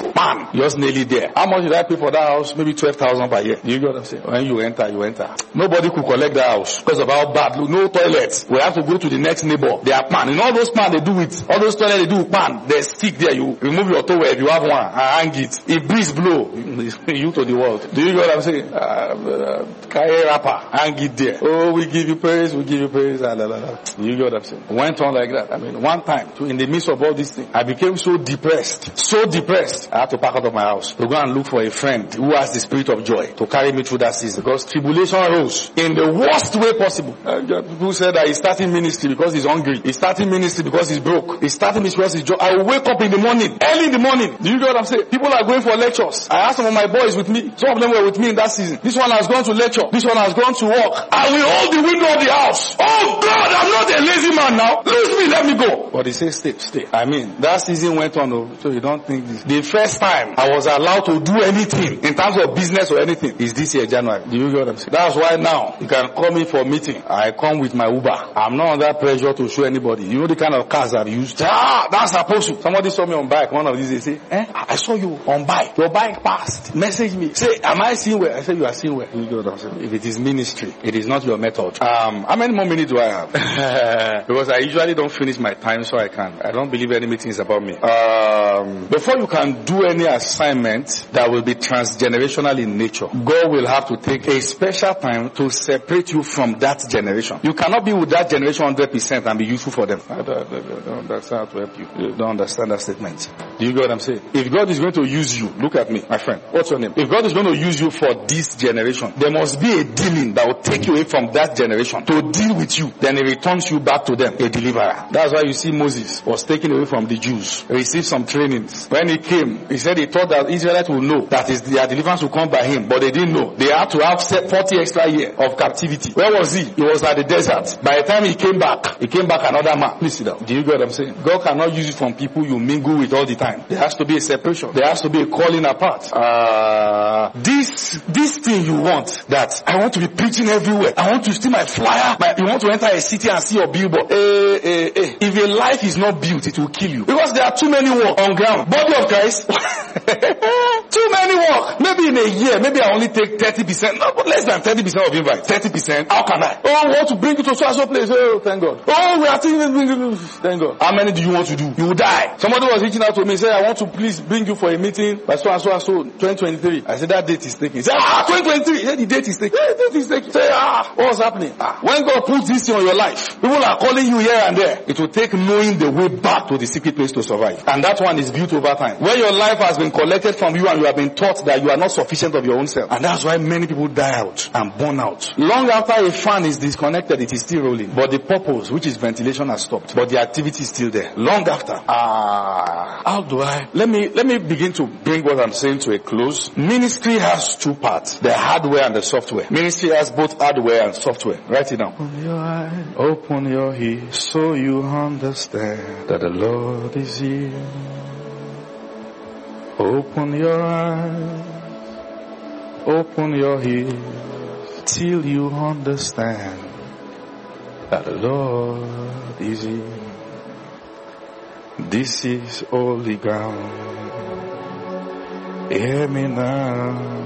Bam! Just nearly there. How much did I pay for that house? Maybe twelve thousand per year. Do you get what I'm saying? When you enter, you enter. Nobody could collect the house because of how bad. No toilets. We have to go to the next neighbor. They are pan. In all those pan they do it. All those toilets they do pan. They stick there. You remove your towel if you have one and hang it. If breeze blow, you to the world. Do you get what I'm saying? Uh, uh, carry wrapper, hang it there. Oh, we give you praise, we give you praise. Ah, la, la, la. You get what I'm saying? Went on like that. I mean, one time, to, in the midst of all these things, I became so depressed, so depressed. I had to pack out of my house to go and look for a friend who has the spirit of joy to carry me through that season. Because tribulation rose in the worst way possible. Uh, people said that he's starting ministry because he's hungry. He's starting ministry because he's broke. He's starting ministry because he's joy. I will wake up in the morning, early in the morning. Do you get what I'm saying? People are going for lectures. I asked some of my boys with me. Some of them were with me in that season. This one has gone to lecture. This one has gone to work. I will hold the window of the house. Oh God, I'm not a lazy man now. Lose me, let me go. But he said, stay, stay. I mean, that season went on, so you don't think this. The first time I was allowed to do anything in terms of business or anything is this year, January. Do you get what I'm saying? That's why now you can call me for a meeting. I come with my Uber. I'm not under pressure to show anybody. You know the kind of cars I've used? Ah, that's supposed to. Somebody saw me on bike. One of these, they say, eh, I saw you on bike. Your bike passed. Message me. Say, am I seeing well? I say, you are seeing well. You get what I'm saying? If it is ministry, it is not your method. Um, how many more minutes do I have? Because I usually don't finish my time, so I can. I don't believe any meeting is about me. Um, before you can do any assignment that will be transgenerational in nature, God will have to take a special time to separate you from that generation. You cannot be with that generation one hundred percent and be useful for them. I don't, I don't understand how to help you. You don't understand that statement. Do you get what I'm saying? If God is going to use you, look at me, my friend. What's your name? If God is going to use you for this generation, there must be a dealing that will take you away from that generation to deal with you. Then He returns you back to them, a deliverer. That's why you see Moses was taken away from the Jews, received some trainings. When he came, he said he thought that Israelites would know that his, their deliverance would come by him, but they didn't know. They had to have forty extra years of captivity. Where was he? He was at the desert. By the time he came back, he came back another man. Please sit down. Do you get what I'm saying? God cannot use it from people you mingle with all the time. There has to be a separation. There has to be a calling apart. Uh, this, this thing you want, that I want to be preaching everywhere. I want to steal my flyer. My, you want to enter a city and see your billboard. Eh, eh, eh. If a life is not built, it will kill you. Because there are too many work on ground. Body of Christ. Too many work. Maybe in a year, maybe I only take thirty percent. No, but less than thirty percent of invite. thirty percent. How can I? Oh, I want to bring you to so and so place. Oh, thank God. Oh, we are thinking, thank God. How many do you want to do? You will die. Somebody was reaching out to me and said, I want to please bring you for a meeting by so and so and so, twenty twenty-three. I said, that date is taken. He said, ah, twenty twenty-three. He said, the date is taken. The date is taken. Say, ah, what's happening? Ah, when God puts this on your life, people are calling you here and there. It will take knowing the way back to the secret place to survive. And that one is built over time. When your life has been collected from you and you have been taught that you are not sufficient of your own self. And that's why many people die out and burn out. Long after a fan is disconnected, it is still rolling. But the purpose, which is ventilation, has stopped. But the activity is still there. Long after. Ah, uh, how do I? Let me, let me begin to bring what I'm saying to a close. Ministry has two parts. The hardware and the software. Ministry has both hardware and software. Write it down. Open your eyes, open your ears, so you understand that the Lord is here. Open your eyes, open your ears, till you understand that the Lord is here. This is holy ground. Hear me now.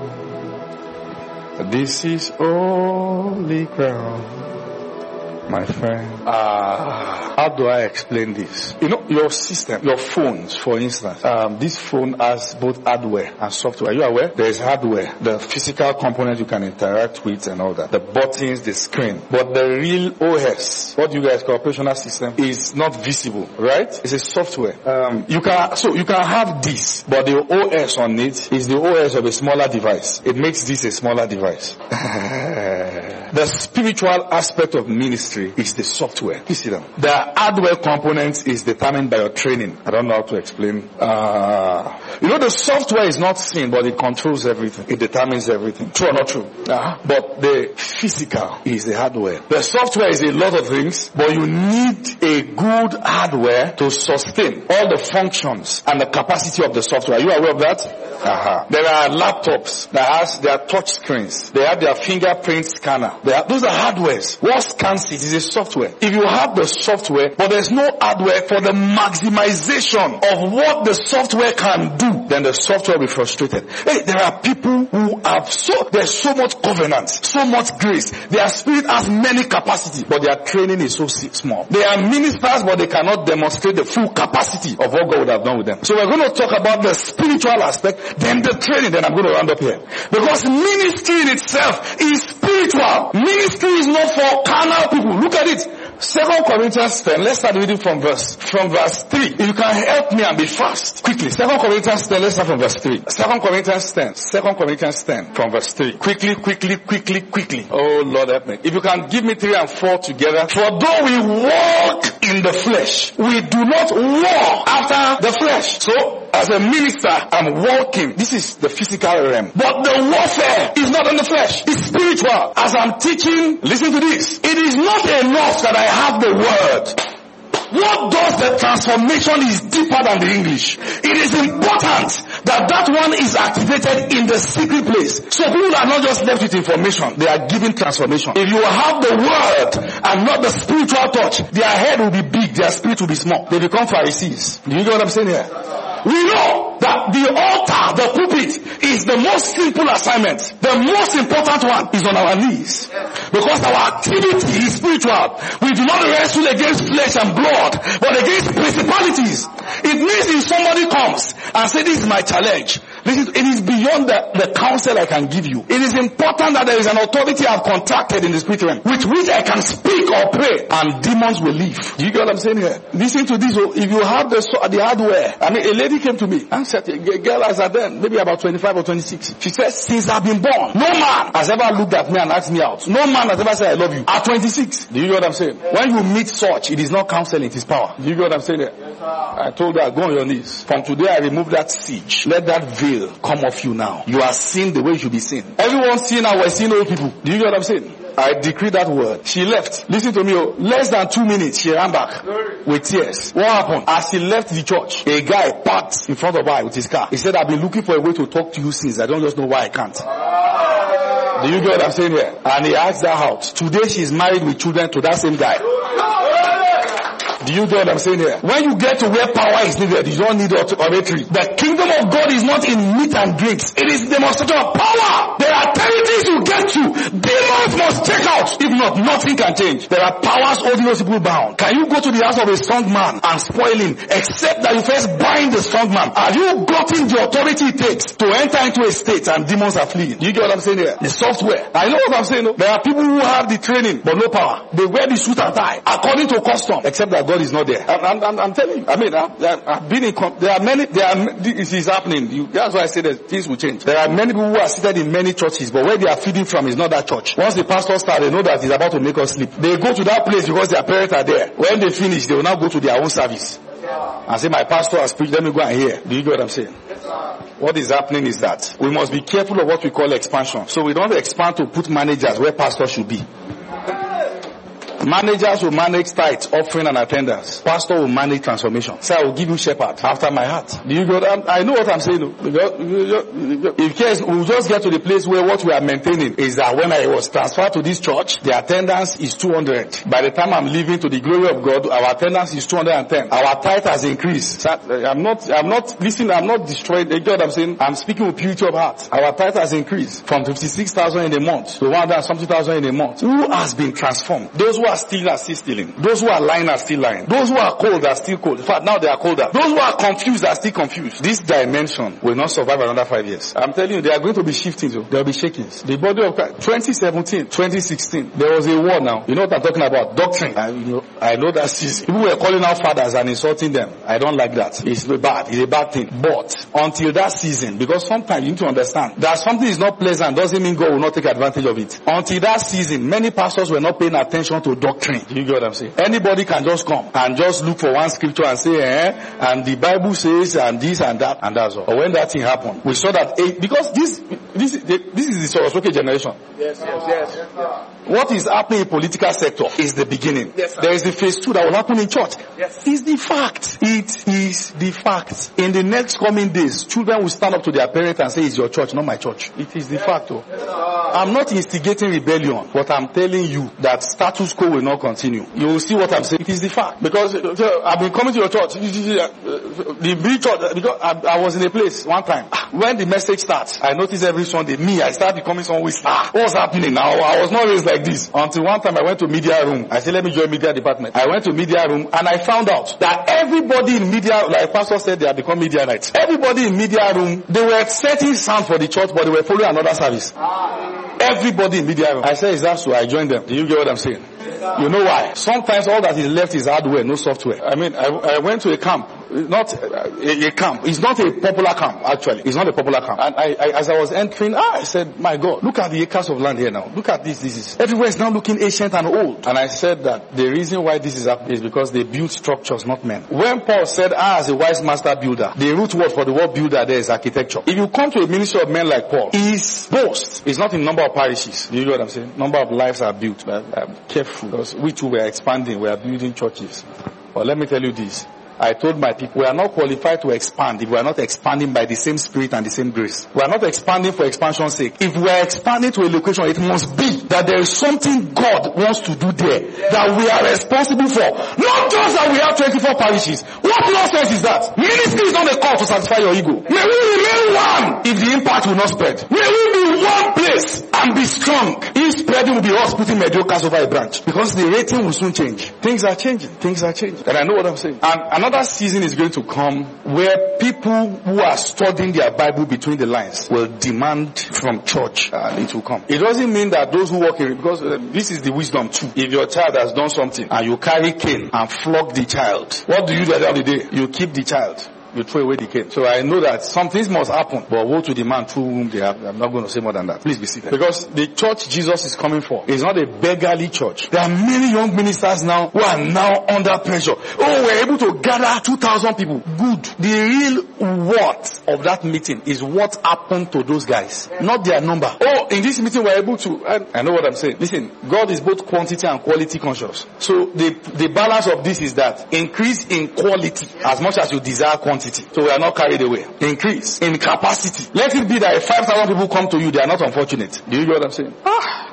This is holy ground, my friend. Ah. Uh, how do I explain this? You know, your system, your phones, for instance, um, this phone has both hardware and software. Are you aware? There is hardware, the physical components you can interact with and all that, the buttons, the screen. But the real O S, what you guys call operational system, is not visible, right? It's a software. Um, you can, so you can have this, but the O S on it is the O S of a smaller device. It makes this a smaller device. The spiritual aspect of ministry is the software. You see them. The hardware component is determined by your training. I don't know how to explain. Uh, you know, the software is not seen, but it controls everything. It determines everything. True or not true? Uh-huh. But the physical is the hardware. The software is a lot of things, but you need a good hardware to sustain all the functions and the capacity of the software. Are you aware of that? Uh-huh. There are laptops that has their touch screens. They have their fingerprint scanner. They are, those are hardwares. What scans it? It is a software. If you have the software, but there's no hardware for the maximization of what the software can do, then the software will be frustrated. Hey, there are people who have so, there's so much covenant, so much grace. Their spirit has many capacity, but their training is so small. They are ministers, but they cannot demonstrate the full capacity of what God would have done with them. So we're going to talk about the spiritual aspect, then the training, then I'm going to round up here. Because ministry in itself is spiritual. Ministry is not for carnal people. Look at it. Second Corinthians ten. Let's start reading from verse from verse three. If you can help me and be fast, quickly. Second Corinthians ten. Let's start from verse three. Second Corinthians ten. Second Corinthians ten from verse three. Quickly, quickly, quickly, quickly. Oh Lord help me. If you can give me three and four together. For though we walk in the flesh, we do not walk after the flesh. So as a minister, I'm walking. This is the physical realm. But the warfare is not in the flesh. It's spiritual. As I'm teaching, listen to this. It is not enough that I have the word. What does the transformation is deeper than the English. It is important that that one is activated in the secret place. So people are not just left with information. They are given transformation. If you have the word and not the spiritual touch, their head will be big, their spirit will be small. They become Pharisees. Do you get what I'm saying here? We know that the altar, the pulpit, is the most simple assignment. The most important one is on our knees. Because our activity is spiritual. We do not wrestle against flesh and blood, but against principalities. It means if somebody comes and says, this is my challenge, listen, it is beyond the, the counsel I can give you. It is important that there is an authority I've contracted in the spirit realm, with which I can speak or pray, and demons will leave. Do you get what I'm saying here? Listen to this. If you have the, the hardware, I mean, a lady came to me and said, a girl as at then, maybe about twenty-five or twenty-six. She said, since I've been born, no man has ever looked at me and asked me out. No man has ever said, I love you. At twenty-six. Do you get what I'm saying? When you meet such, it is not counseling, it is power. Do you get what I'm saying there? Yes, I told her, go on your knees. From today, I remove that siege. Let that veil come off you now. You are seen the way you should be seen. Everyone seeing how we're seeing old people. Do you get what I'm saying? I decree that word. She left. Listen to me. Oh, less than two minutes, she ran back with tears. What happened? As she left the church, a guy parked in front of her with his car. He said, I've been looking for a way to talk to you since. I don't just know why I can't. Do you get what I'm saying here? And he asked her out. Today she's married with children to that same guy. Do you get what I'm saying here? When you get to where power is needed, you don't need oratory. The kingdom of God is not in meat and drinks. It is demonstration of power. There are territories you get to. Demons must check out. If not, nothing can change. There are powers holding those people bound. Can you go to the house of a strong man and spoil him, except that you first bind the strong man? Have you gotten the authority it takes to enter into a state and demons are fleeing? Do you get what I'm saying here? The software. I know what I'm saying. No? There are people who have the training but no power. They wear the suit and tie according to custom, except that God God is not there. I'm, I'm, I'm telling you. I mean, I've, I've been in. There are many. There are. This is happening. You, that's why I say that things will change. There are many people who are seated in many churches, but where they are feeding from is not that church. Once the pastor starts, they know that he's about to make us sleep. They go to that place because their parents are there. When they finish, they will now go to their own service and say, "My pastor has preached. Let me go and hear." Do you get what I'm saying? What is happening is that we must be careful of what we call expansion. So we don't expand to put managers where pastors should be. Managers will manage tithes, offering, and attendance. Pastor will manage transformation. So I will give you shepherd after my heart. Do you get? I know what I'm saying. In case we'll just get to the place where what we are maintaining is that when I was transferred to this church, the attendance is two hundred. By the time I'm leaving to the glory of God, our attendance is two hundred ten. Our tithe has increased. So I'm not. I'm not. Listen. I'm not destroyed. You get what I'm saying? I'm speaking with purity of heart. Our tithe has increased from fifty-six thousand in a month to one hundred something thousand in a month. Who has been transformed? Those who are stealing are still stealing. Those who are lying are still lying. Those who are cold are still cold. In fact, now they are colder. Those who are confused are still confused. This dimension will not survive another five years. I'm telling you, they are going to be shifting. There will be shakings. The body of Christ. twenty seventeen, twenty sixteen, there was a war now. You know what I'm talking about? Doctrine. I, you know, I know that season. People were calling out fathers and insulting them. I don't like that. It's bad. It's a bad thing. But until that season, because sometimes you need to understand that something is not pleasant doesn't mean God will not take advantage of it. Until that season, many pastors were not paying attention to doctrine. You get what I'm saying? Anybody can just come and just look for one scripture and say, eh, and the Bible says, and this and that, and that's all. But when that thing happened, we saw that, eh, because this, this, this is the Sorosoke generation. Yes, yes, yes. yes. What is happening in political sector is the beginning. Yes, there is the phase two that will happen in church. Yes. It's the fact. It is the fact. In the next coming days, days, children will stand up to their parents and say, it's your church, not my church. It is de facto. I'm not instigating rebellion, but I'm telling you that status quo will not continue. You will see what I'm saying. It is the fact. Because uh, I've been coming to your church. The big church, because I, I was in a place one time. When the message starts, I notice every Sunday, me, I start becoming someone with, ah, what's happening now? I was not raised like this. Until one time I went to media room. I said, let me join media department. I went to media room and I found out that everybody in media, like Pastor said, they have become media nights. Everybody in media room, they were setting sound for the church, but they were following another service. Everybody in media room. I said, is that so? I joined them. Do you get what I'm saying? You know why? Sometimes all that is left is hardware, no software. I mean, I, I went to a camp. Not a, a camp. It's not a popular camp, actually. It's not a popular camp. And I, I, as I was entering, ah, I said, my God, look at the acres of land here now. Look at this, this is. Everywhere is now looking ancient and old. And I said that the reason why this is happening is because they build structures, not men. When Paul said, ah, as a wise master builder, the root word for the word builder there is architecture. If you come to a ministry of men like Paul, his boast is not in number of parishes. You know what I'm saying? Number of lives are built. But I'm careful. Because we too were expanding. We are building churches. But let me tell you this. I told my people, we are not qualified to expand if we are not expanding by the same spirit and the same grace. We are not expanding for expansion's sake. If we are expanding to a location, it must be that there is something God wants to do there that we are responsible for. Not just that we have twenty-four parishes. What nonsense is that? Ministry is not a call to satisfy your ego. May we remain one if the impact will not spread. May we be one place and be strong. If spreading will be us putting mediocres over a branch. Because the rating will soon change. Things are changing. Things are changing. And I know what I'm saying. And another season is going to come where people who are studying their Bible between the lines will demand from church and it will come. It doesn't mean that those who work in, because uh, this is the wisdom too. If your child has done something and you carry cane and flog the child, what do you do at the end of the day? You keep the child. You throw away the cane. So I know that some things must happen, but woe to the man through whom they have. I'm not going to say more than that. Please be seated. Because the church Jesus is coming for is not a beggarly church. There are many young ministers now who are now under pressure. Oh, we're able to gather two thousand people. Good. The real worth of that meeting is what happened to those guys, not their number. Oh, in this meeting we're able to, I, I know what I'm saying. Listen, God is both quantity and quality conscious. So the, the balance of this is that increase in quality as much as you desire quantity. So we are not carried away. Increase in capacity. Let it be that if five thousand people come to you, they are not unfortunate. Do you get what I'm saying? Ah.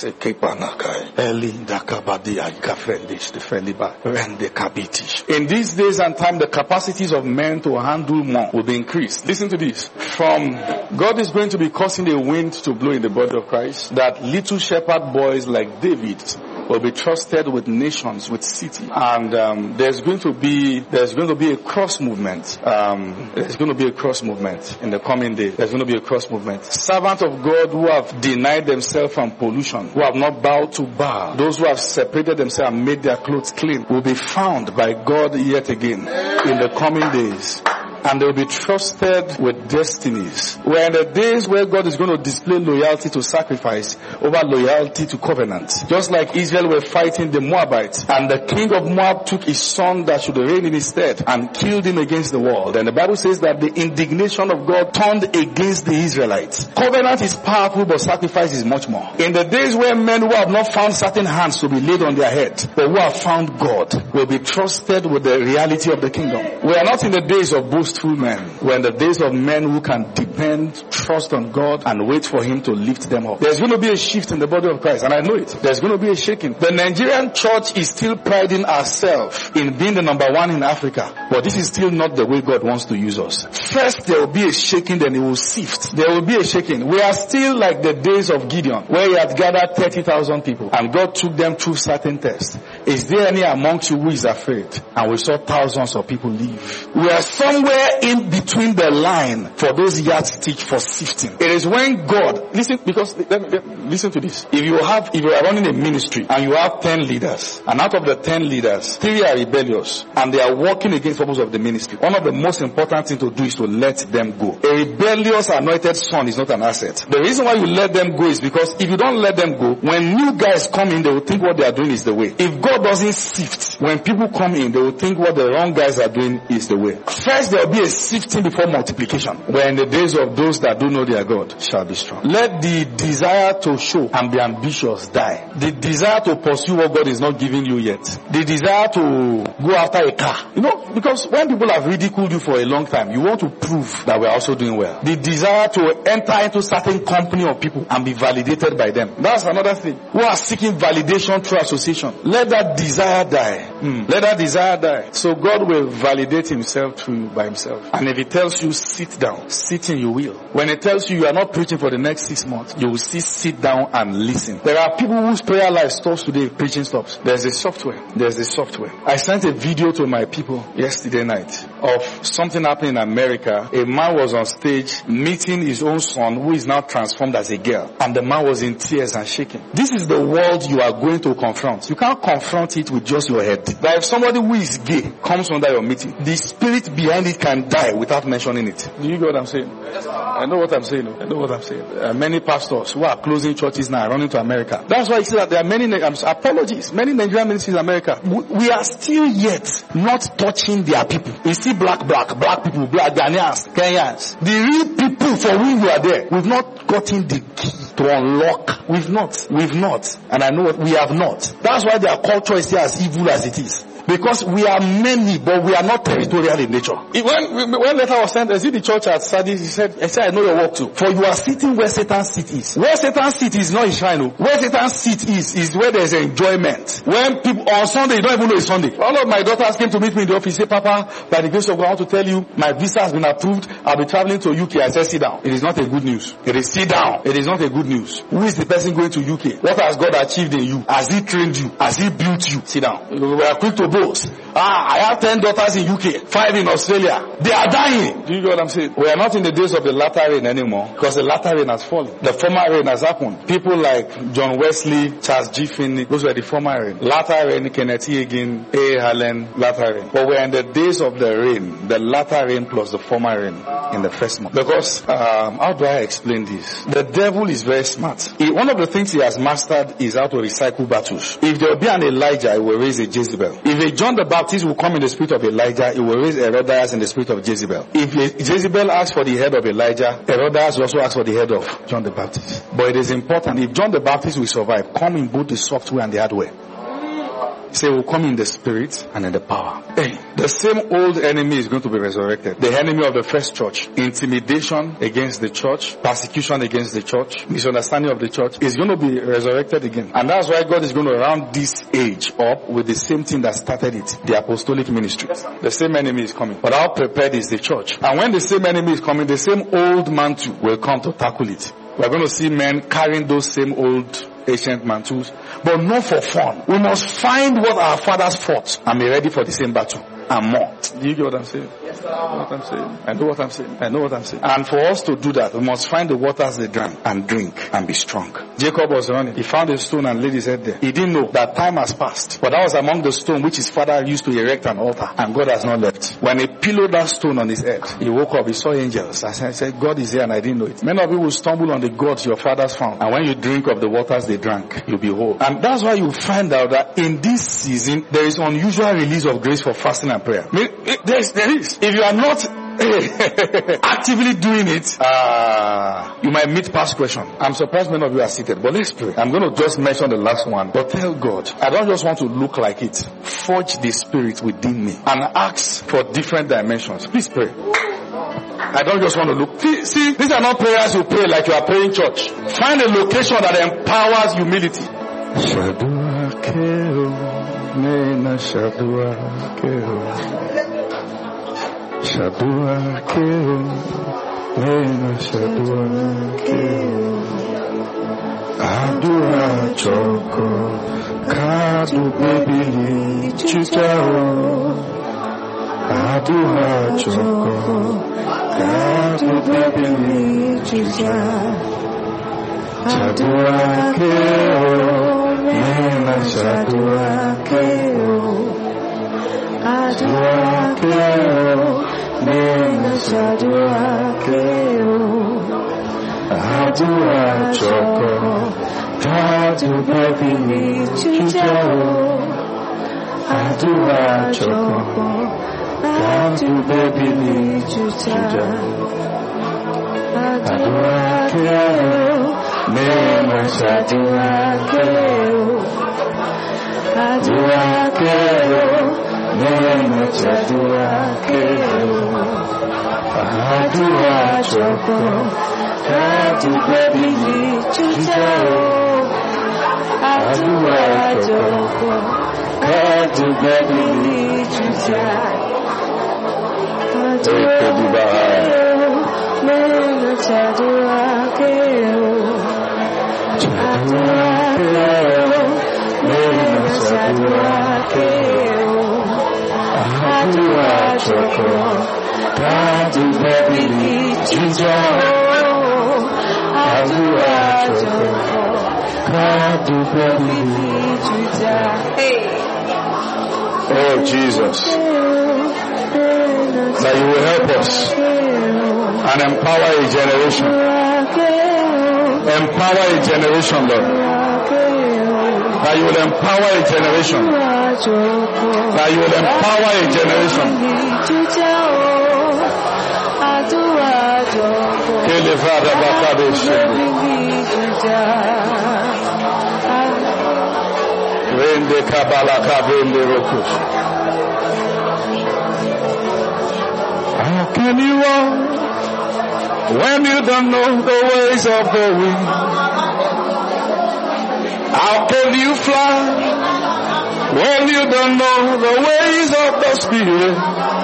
In these days and time, the capacities of men to handle more will be increased. Listen to this. From God is going to be causing the wind to blow in the body of Christ, that little shepherd boys like David will be trusted with nations, with cities, and um, there's going to be there's going to be a cross movement. Um, there's going to be a cross movement in the coming days. There's going to be a cross movement. Servants of God who have denied themselves from pollution, who have not bowed to Baal, those who have separated themselves and made their clothes clean, will be found by God yet again in the coming days. And they will be trusted with destinies. We're in the days where God is going to display loyalty to sacrifice over loyalty to covenant. Just like Israel were fighting the Moabites, and the king of Moab took his son that should reign in his stead and killed him against the wall. And the Bible says that the indignation of God turned against the Israelites. Covenant is powerful, but sacrifice is much more. In the days where men who have not found certain hands to be laid on their head, but who have found God, will be trusted with the reality of the kingdom. We are not in the days of boast men. We're in the days of men who can depend, trust on God, and wait for Him to lift them up. There's going to be a shift in the body of Christ, and I know it. There's going to be a shaking. The Nigerian church is still priding ourselves in being the number one in Africa, but this is still not the way God wants to use us. First, there will be a shaking, then it will sift. There will be a shaking. We are still like the days of Gideon, where he had gathered thirty thousand people, and God took them through certain tests. Is there any amongst you who is afraid? And we saw thousands of people leave. We are somewhere in between the line for those yardstick for sifting. It is when God, listen, because, listen to this. If you have, if you are running a ministry and you have ten leaders, and out of the ten leaders, three are rebellious, and they are working against the purpose of the ministry, one of the most important things to do is to let them go. A rebellious anointed son is not an asset. The reason why you let them go is because if you don't let them go, when new guys come in, they will think what they are doing is the way. If God doesn't sift, it. When people come in, they will think what the wrong guys are doing is the way. First, there will be a sifting before multiplication. When the days of those that do know their God shall be strong. Let the desire to show and be ambitious die. The desire to pursue what God is not giving you yet. The desire to go after a car. You know, because when people have ridiculed you for a long time, you want to prove that we're also doing well. The desire to enter into certain company of people and be validated by them. That's another thing. Who are seeking validation through association. Let that desire die. Mm. Let that desire die. So God will validate himself through you by himself. And if he tells you sit down, sitting you will. When he tells you you are not preaching for the next six months, you will see sit down and listen. There are people whose prayer life stops today, preaching stops. There's a software. There's a software. I sent a video to my people yesterday night of something happening in America. A man was on stage meeting his own son who is now transformed as a girl. And the man was in tears and shaking. This is the world you are going to confront. You can't confront it with just your head. But if somebody who is gay comes under your meeting, the spirit behind it can die without mentioning it. Do you get what I'm saying? I know what I'm saying. I know what I'm saying. There are many pastors who are closing churches now, running to America. That's why you see that there are many, um, apologies, many Nigerian ministries in America. We, we are still yet not touching their people. We see black, black, black people, black Ghanaians, Kenyans. The real people for whom you are there, we've not gotten the key to unlock. We've not. We've not. And I know what we have not. That's why their culture is still as evil as it is. Because we are many, but we are not territorial in nature. When, when letter was sent, I see the church at Sardis, he said, I said, I know your work too. For you are sitting where Satan's seat is. Where Satan's seat is not in shrine. Where Satan's seat is, is where there's enjoyment. When people, on Sunday, you don't even know it's Sunday. All of my daughters came to meet me in the office, say, Papa, by the grace of God, I want to tell you, my visa has been approved. I'll be traveling to U K. I said, sit down. It is not a good news. It is sit down. It is not a good news. Who is the person going to U K? What has God achieved in you? Has he trained you? Has he built you? Sit down. We are quick to boast. Ah, I have ten daughters in U K, five in Australia. They are dying. Do you get what I'm saying? We are not in the days of the latter rain anymore, because the latter rain has fallen. The former rain has happened. People like John Wesley, Charles G. Finney, those were the former rain. Latter rain, Kenneth Hagin, A. Allen, latter rain. But we are in the days of the rain, the latter rain plus the former rain in the first month. Because, um, how do I explain this? The devil is very smart. He, one of the things he has mastered is how to recycle battles. If there will be an Elijah, he will raise a Jezebel. If a John the Baptist will come in the spirit of Elijah, he will raise Herodias in the spirit of Jezebel. If Jezebel asks for the head of Elijah, Herodias will also ask for the head of John the Baptist. But it is important, if John the Baptist will survive, come in both the software and the hardware. Say will come in the spirit and in the power. Hey, the same old enemy is going to be resurrected. The enemy of the first church. Intimidation against the church. Persecution against the church. Misunderstanding of the church is going to be resurrected again. And that's why God is going to round this age up with the same thing that started it. The apostolic ministry. The same enemy is coming. But how prepared is the church? And when the same enemy is coming, the same old mantle will come to tackle it. We're going to see men carrying those same old ancient mantles, but not for fun. We must find what our fathers fought and be ready for the same battle and more. Do you get what I'm saying? Yes, sir. I know what I'm saying. I know what I'm saying. I know what I'm saying. And for us to do that, we must find the waters they drank and drink and be strong. Jacob was running. He found a stone and laid his head there. He didn't know that time has passed. But that was among the stone which his father used to erect an altar. And God has not left. When he pillowed that stone on his head, he woke up, he saw angels. I said, God is here and I didn't know it. Many of you will stumble on the gods your fathers found. And when you drink of the waters they drank, you'll be whole. And that's why you find out that in this season, there is unusual release of grace for fasting and prayer. There is. There is. If you are not actively doing it, uh, you might meet past question. I'm surprised many of you are seated, but let's pray. I'm going to just mention the last one, but tell God, I don't just want to look like it. Forge the spirit within me and ask for different dimensions. Please pray. I don't just want to look. See, see, these are not prayers you pray like you are praying church. Find a location that empowers humility. Shadua keo, nena shadua keo. Shadua keo, nena shadua keo. Adua choko, kadu bebili chichao. Adua choko, kadu bebili chichao. Shadua keo, nena shadua keo. Adua keo, nena shadua keo. Adua choko, kadu bebili chichao. Adua Choko, Adu Baby Juja, Adua Keo, Nemo Sadua Keo, Adua Keo, Nemo Sadua Keo, Adua Choko, Adu Baby Juja, Adua Choko. Adu baby juja, adu keo, meno chadua keo, adu keo, meno chadua keo, adu choko, adu baby juja, adu choko, adu baby juja. Hey. Oh Jesus, that you will help us and empower a generation. Empower a generation, Lord. That you will empower a generation. That you will empower a generation. Rende kabala kabende rokush. How can you walk when you don't know the ways of the wind? How can you fly when you don't know the ways of the Spirit?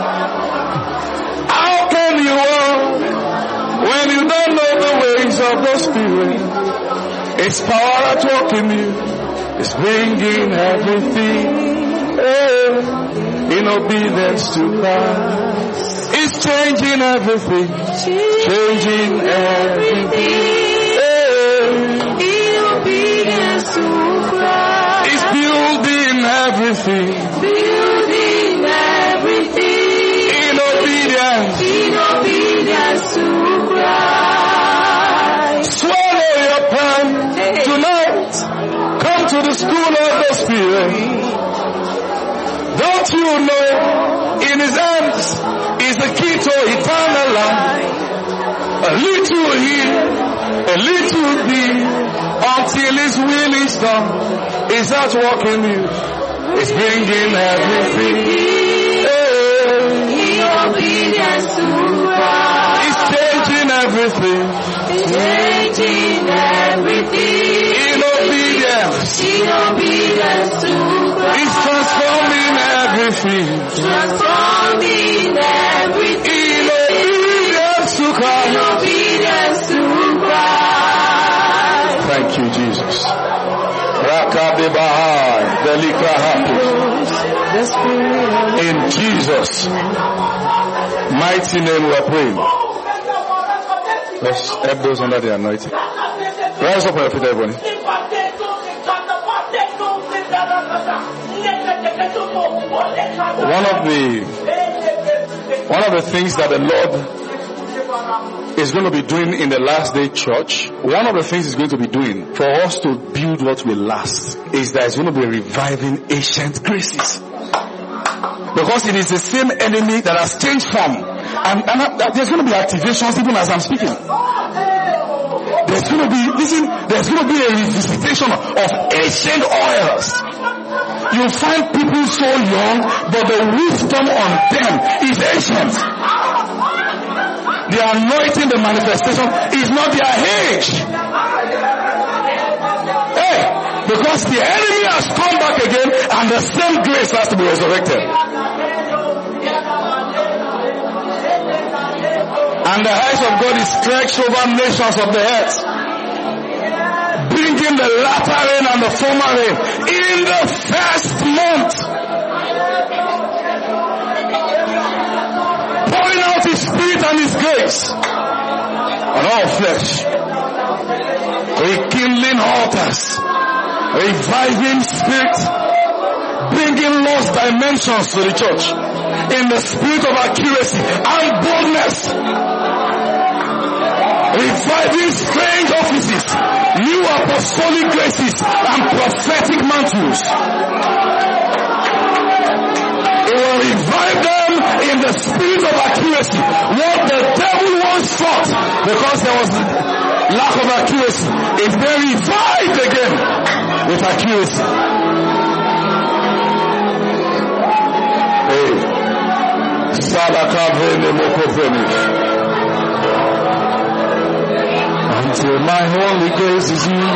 How can you walk when you don't know the ways of the Spirit? It's power at work in you. It's bringing everything eh, in obedience to Christ. It's changing everything, changing everything eh, in obedience to Christ. It's building everything, building everything in obedience, in obedience to Christ. Swallow your pen tonight. Come to the school of the Spirit. Don't you know in his hands is the key to eternal life? A little here, a little there, until his will is done. Is that work in you? It's bringing everything in obedience to God. It's changing everything. It's changing everything. In obedience. In obedience to God. It's transforming everything. Transforming everything. In obedience to God. In obedience to God. Thank you, Jesus. In Jesus' mighty name we are praying. Let's help those under the anointing. Rise up on your feet, everybody. One of the one of the things that the Lord is going to be doing in the last day church, one of the things he's going to be doing for us to build what will last is that it's going to be reviving ancient graces. Because it is the same enemy that has changed form. And, and uh, there's going to be activations even as I'm speaking. There's going to be, listen, there's going to be a revisitation of ancient oils. You find people so young, but the wisdom on them is ancient. The anointing, the manifestation is not their age. Hey, because the enemy has come back again and the same grace has to be resurrected. And the eyes of God is stretched over nations of the earth, bringing the latter rain and the former rain in the first month, pouring out his spirit and his grace on all flesh, rekindling altars, reviving spirit, bringing lost dimensions to the church in the spirit of accuracy and boldness, reviving strange offices, new apostolic graces and prophetic mantles. is the spirit of accuracy. What the devil once thought, because there was lack of accuracy, is then revived again with accuracy. Hey, Sadakavene Mokofeni. Until my Holy Ghost is you,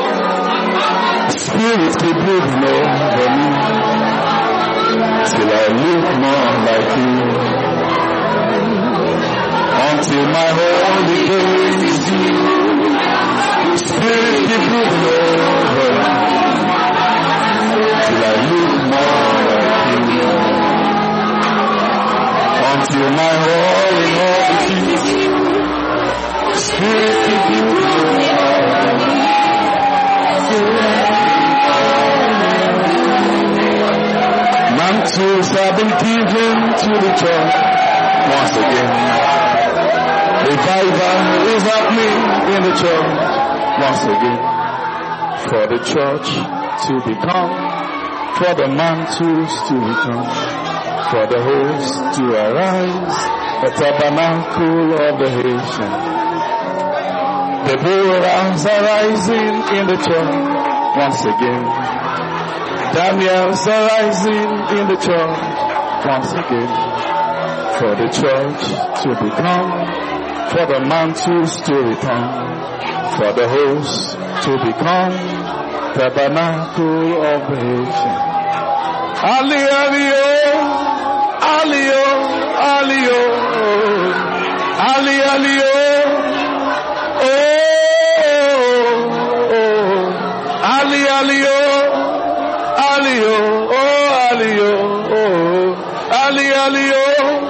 Spirit keep moving over me, till I look more like you. Until my Holy Ghost is you, Spirit keep moving over me, till I look more like you. Until my Holy Ghost is you, Spirit keep moving over me. Mantles have been given to the church once again. Revival is happening in the church once again. For the church to become, for the mantles to become, for the host to arise, the tabernacle of the Haitian. The Boaz are rising in the church once again. Daniel's arising in the church once again. For the church to become, for the mantles to return, for the host to become, tabernacle of the Haitian. Ali, Ali, oh, Ali, oh, Ali, oh, Ali, Ali, oh, oh, oh, Ali, Ali, oh. Ali, oh, oh, Ali, oh, oh, Ali, Ali, oh,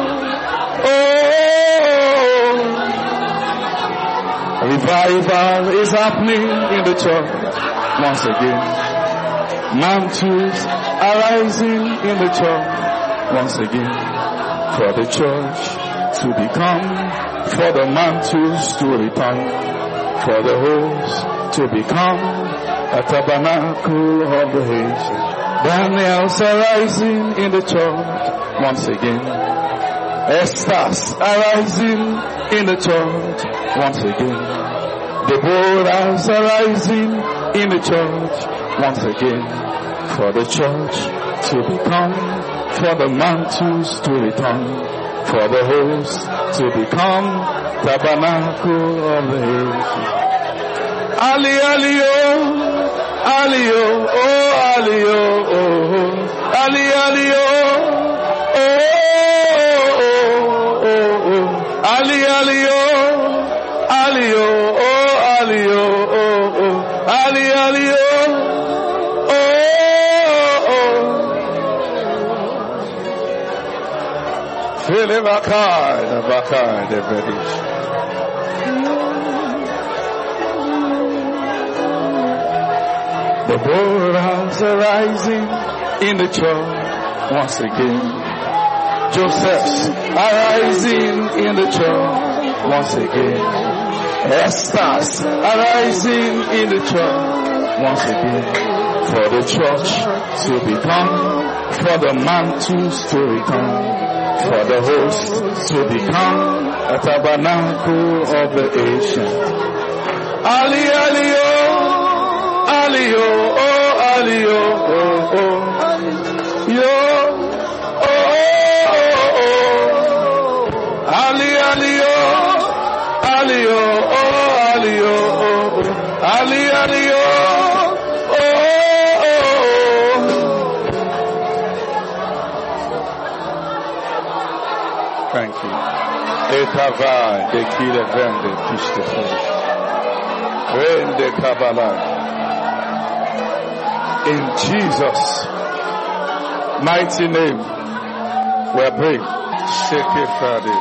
oh. Revival is happening in the church once again. Mantles are rising in the church once again. For the church to become, for the mantles to return, for the host to become a tabernacle of the Haitian. Daniel's arising in the church once again. Esther's arising in the church once again. Deborah's arising in the church once again. For the church to become, for the mantles to return, for the host to become tabernacle of the Haitian. Ali, Ali, oh, Ali, oh, oh, Ali, oh, oh, Ali, Ali, oh, oh, oh, oh, oh, Ali, Ali, oh, Ali, oh, oh, Ali, oh, oh, oh, Ali, Ali, oh, oh, oh. Fele bakar, bakar, de bedish. The Boaz are rising in the church once again. Joseph's are rising in the church once again. Esther's are rising in the church once again. For the church to become, for the mantles to return, for the host to become a tabernacle of the ancient. Ali, Ali, oh. Ali, oh, oh, Ali, oh, oh, oh, yo, oh, oh, oh, Ali, Ali, oh, Ali, oh, oh, Ali, oh, oh, Ali, Ali, oh, oh, oh. Thank you. Etava, de qui le vende, piste fouche. Rende Kabbalah. In Jesus' mighty name, we are praying. Shake it, Friday.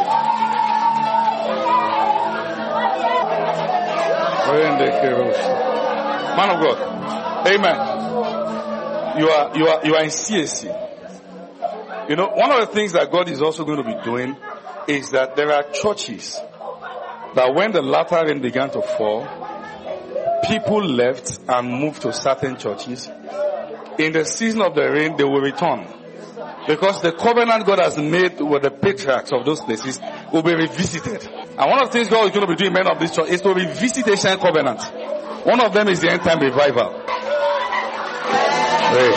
Man of God, amen. You are you are you are in C A C. You know, one of the things that God is also going to be doing is that there are churches that when the latter rain began to fall, people left and moved to certain churches. In the season of the rain, they will return. Because the covenant God has made with the patriarchs of those places will be revisited. And one of the things God is going to be doing in many of these churches is to revisit ancient covenants. One of them is the end time revival. Very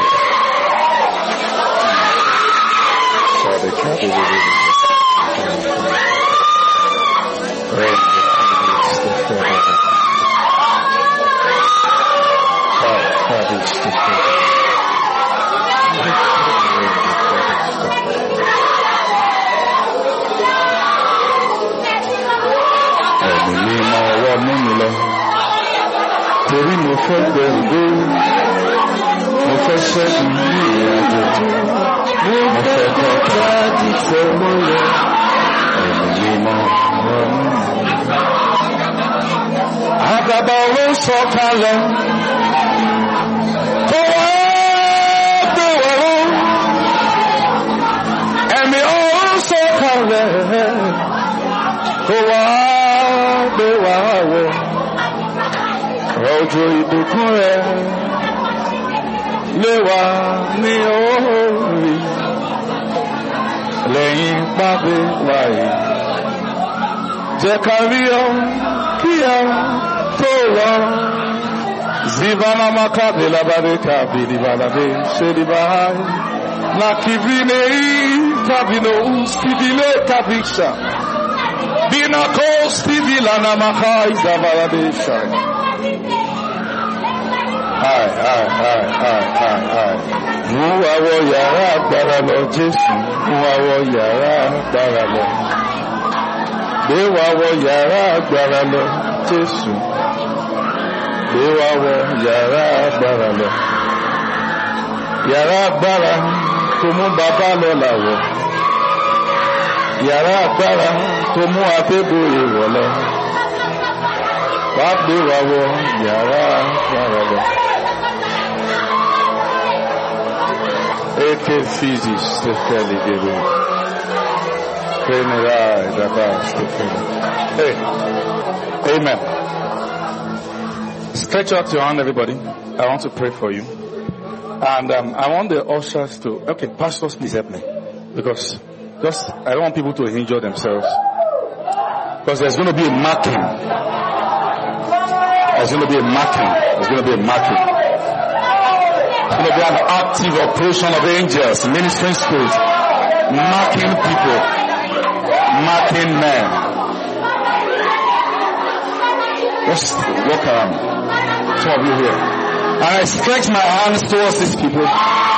torí mo fẹ́ gbẹ̀gbẹ́ mo fẹ́ ṣẹ́gun ní ìrìnàjò mo fẹ́ kọ́kọ́ àdìsẹ́ mọ́lẹ̀ ẹ̀mí mímọ́ ọ̀run. Àgàbà ló ń sọ kalẹ̀ kó wá gbé wọ̀rọ̀ ẹ̀mí ọ̀run sọ kalẹ̀ kó wá gbé wá wọ̀. Òjò ìbùkún rẹ̀ lé wa ní orí lẹ́yìn pápẹ́ wáyé. Jẹ́ ká rí ọ kí ọ tó lọ. Zivana makabe labade kabidi balabe shedibahai. Na kivine kabino stibile kabisha. Bina ko stibila na makai zabalade shai. Aye, aye, aye, aye, aye, aye. Mú àwọ̀ yàrá agbára lọ Jésù, mú àwọ̀ yàrá agbára lọ. Gbé wa wọ yàrá agbára lọ Jésù, gbé wa wọ yàrá agbára lọ. Yàrá agbára tó mú bàbá lọ làwọ̀. Yàrá agbára tó mú Adébóyè wọ̀ lọ. Wá gbé wa wọ yàrá agbára lọ. Eke physics Stefani Gebe. General Daba Stefani. Hey. Amen. Stretch out your hand, everybody. I want to pray for you. And um, I want the ushers to, okay, pastors, please help me. Because, because I don't want people to injure themselves. Because there's going to be a marking. There's going to be a marking. There's going to be a marking. It's going to be an active operation of angels, ministering spirits, marking people, marking men. Just walk around. Some of you here. And I stretch my hands towards these people. And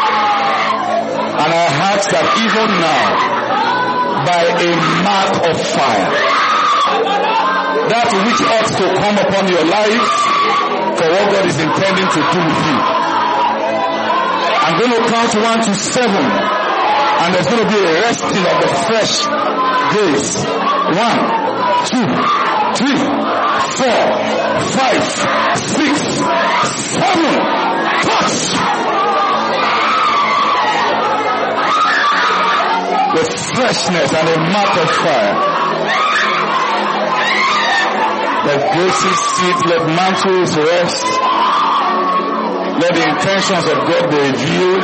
I ask that even now, by a mark of fire, that which ought to come upon your life for what God is intending to do with you. I'm going to count one to seven, and there's going to be a resting of the fresh grace. One, two, three, four, five, six, seven. Touch! The freshness and a mark of fire. Let graces sit, let mantles rest. Let the intentions of God be revealed.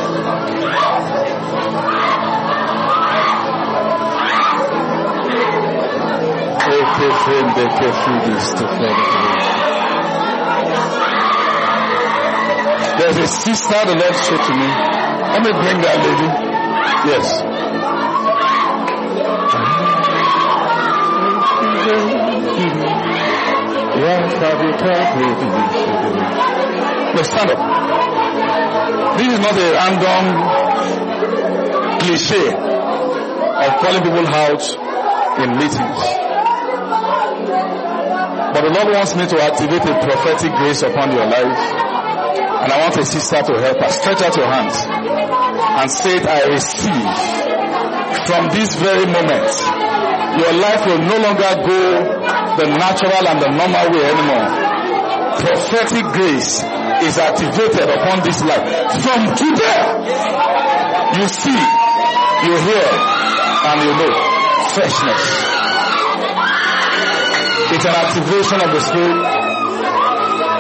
There's a sister the Lord showed to me. Let me bring that lady. Yes. Let's stand up. This is not a random cliche of calling people out in meetings. But the Lord wants me to activate a prophetic grace upon your life. And I want a sister to help us. Stretch out your hands and say it, I receive from this very moment. Your life will no longer go the natural and the normal way anymore. Prophetic grace is activated upon this life. From today, you see, you hear, and you know freshness. It's an activation of the Spirit.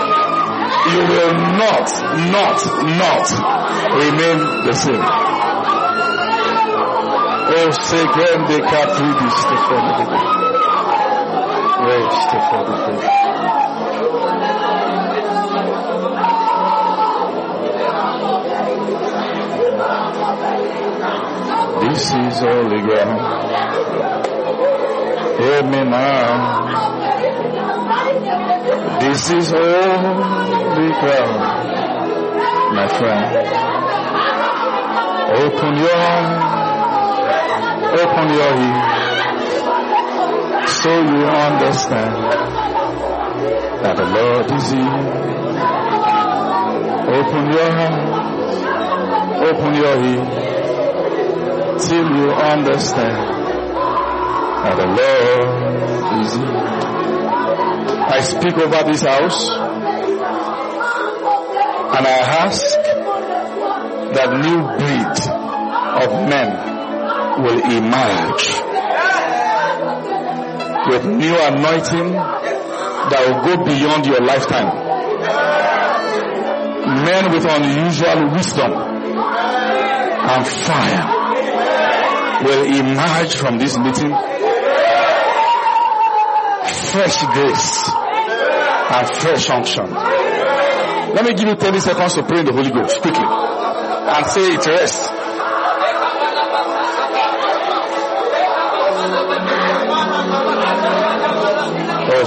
You will not, not, not remain the same. Oh, say grande capridis te fede. Grace te fede. This is holy ground. Hear me now. This is holy ground, my friend. Open your heart, open your ears, so you understand that the Lord is here. Open your heart, open your ears, till you understand that the Lord is here. I speak over this house and I ask that new breed of men will emerge with new anointing that will go beyond your lifetime. Men with unusual wisdom and fire will emerge from this meeting. Fresh grace and fresh unction. Let me give you thirty seconds to pray in the Holy Ghost quickly and say it rest. Oh,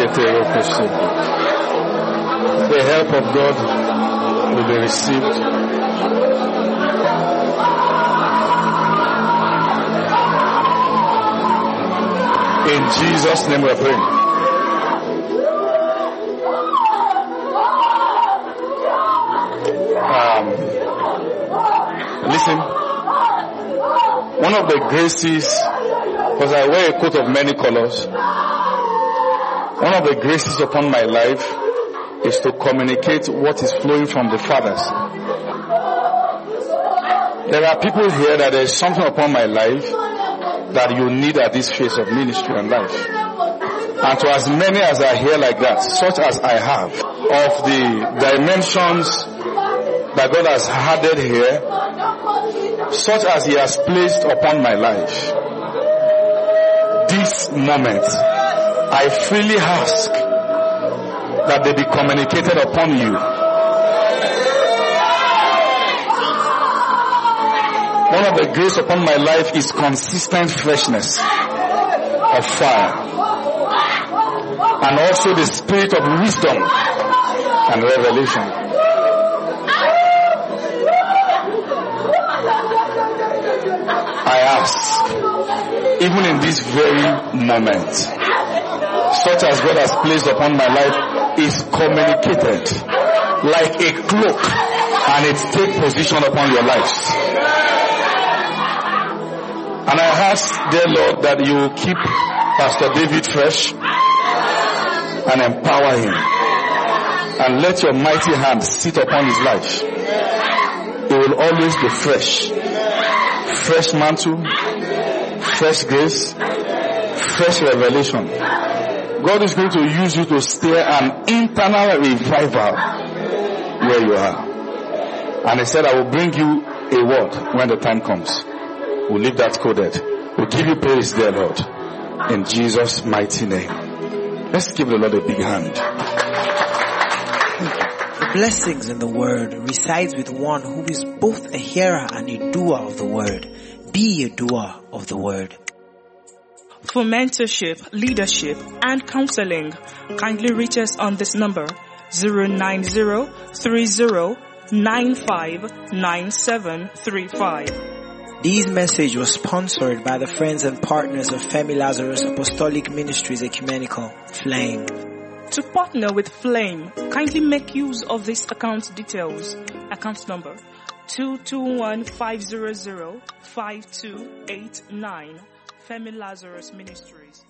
the help of God will be received. In Jesus' name we are praying. Um, listen, one of the graces, because I wear a coat of many colors, one of the graces upon my life is to communicate what is flowing from the fathers. There are people here that there is something upon my life that you need at this phase of ministry and life. And to as many as are here like that, such as I have, of the dimensions that God has added here, such as He has placed upon my life, this moment, I freely ask that they be communicated upon you. One of the grace upon my life is consistent freshness of fire, and also the spirit of wisdom and revelation. I ask, even in this very moment, such as God has placed upon my life is communicated like a cloak, and it takes position upon your lives. And I ask, dear Lord, that you will keep Pastor David fresh and empower him, and let your mighty hand sit upon his life. It will always be fresh. Fresh mantle, fresh grace, fresh revelation. God is going to use you to stir an internal revival where you are. And He said, I will bring you a word when the time comes. We'll leave that coded. We'll give you praise, dear Lord, in Jesus' mighty name. Let's give the Lord a big hand. The blessings in the word resides with one who is both a hearer and a doer of the word. Be a doer of the word. For mentorship, leadership, and counseling, kindly reach us on this number, zero nine zero three zero nine five nine seven three five. This message was sponsored by the friends and partners of Femi Lazarus Apostolic Ministries Ecumenical, Flame. To partner with Flame, kindly make use of this account details. Account number two two one five zero zero five two eight nine. Femi Lazarus Ministries.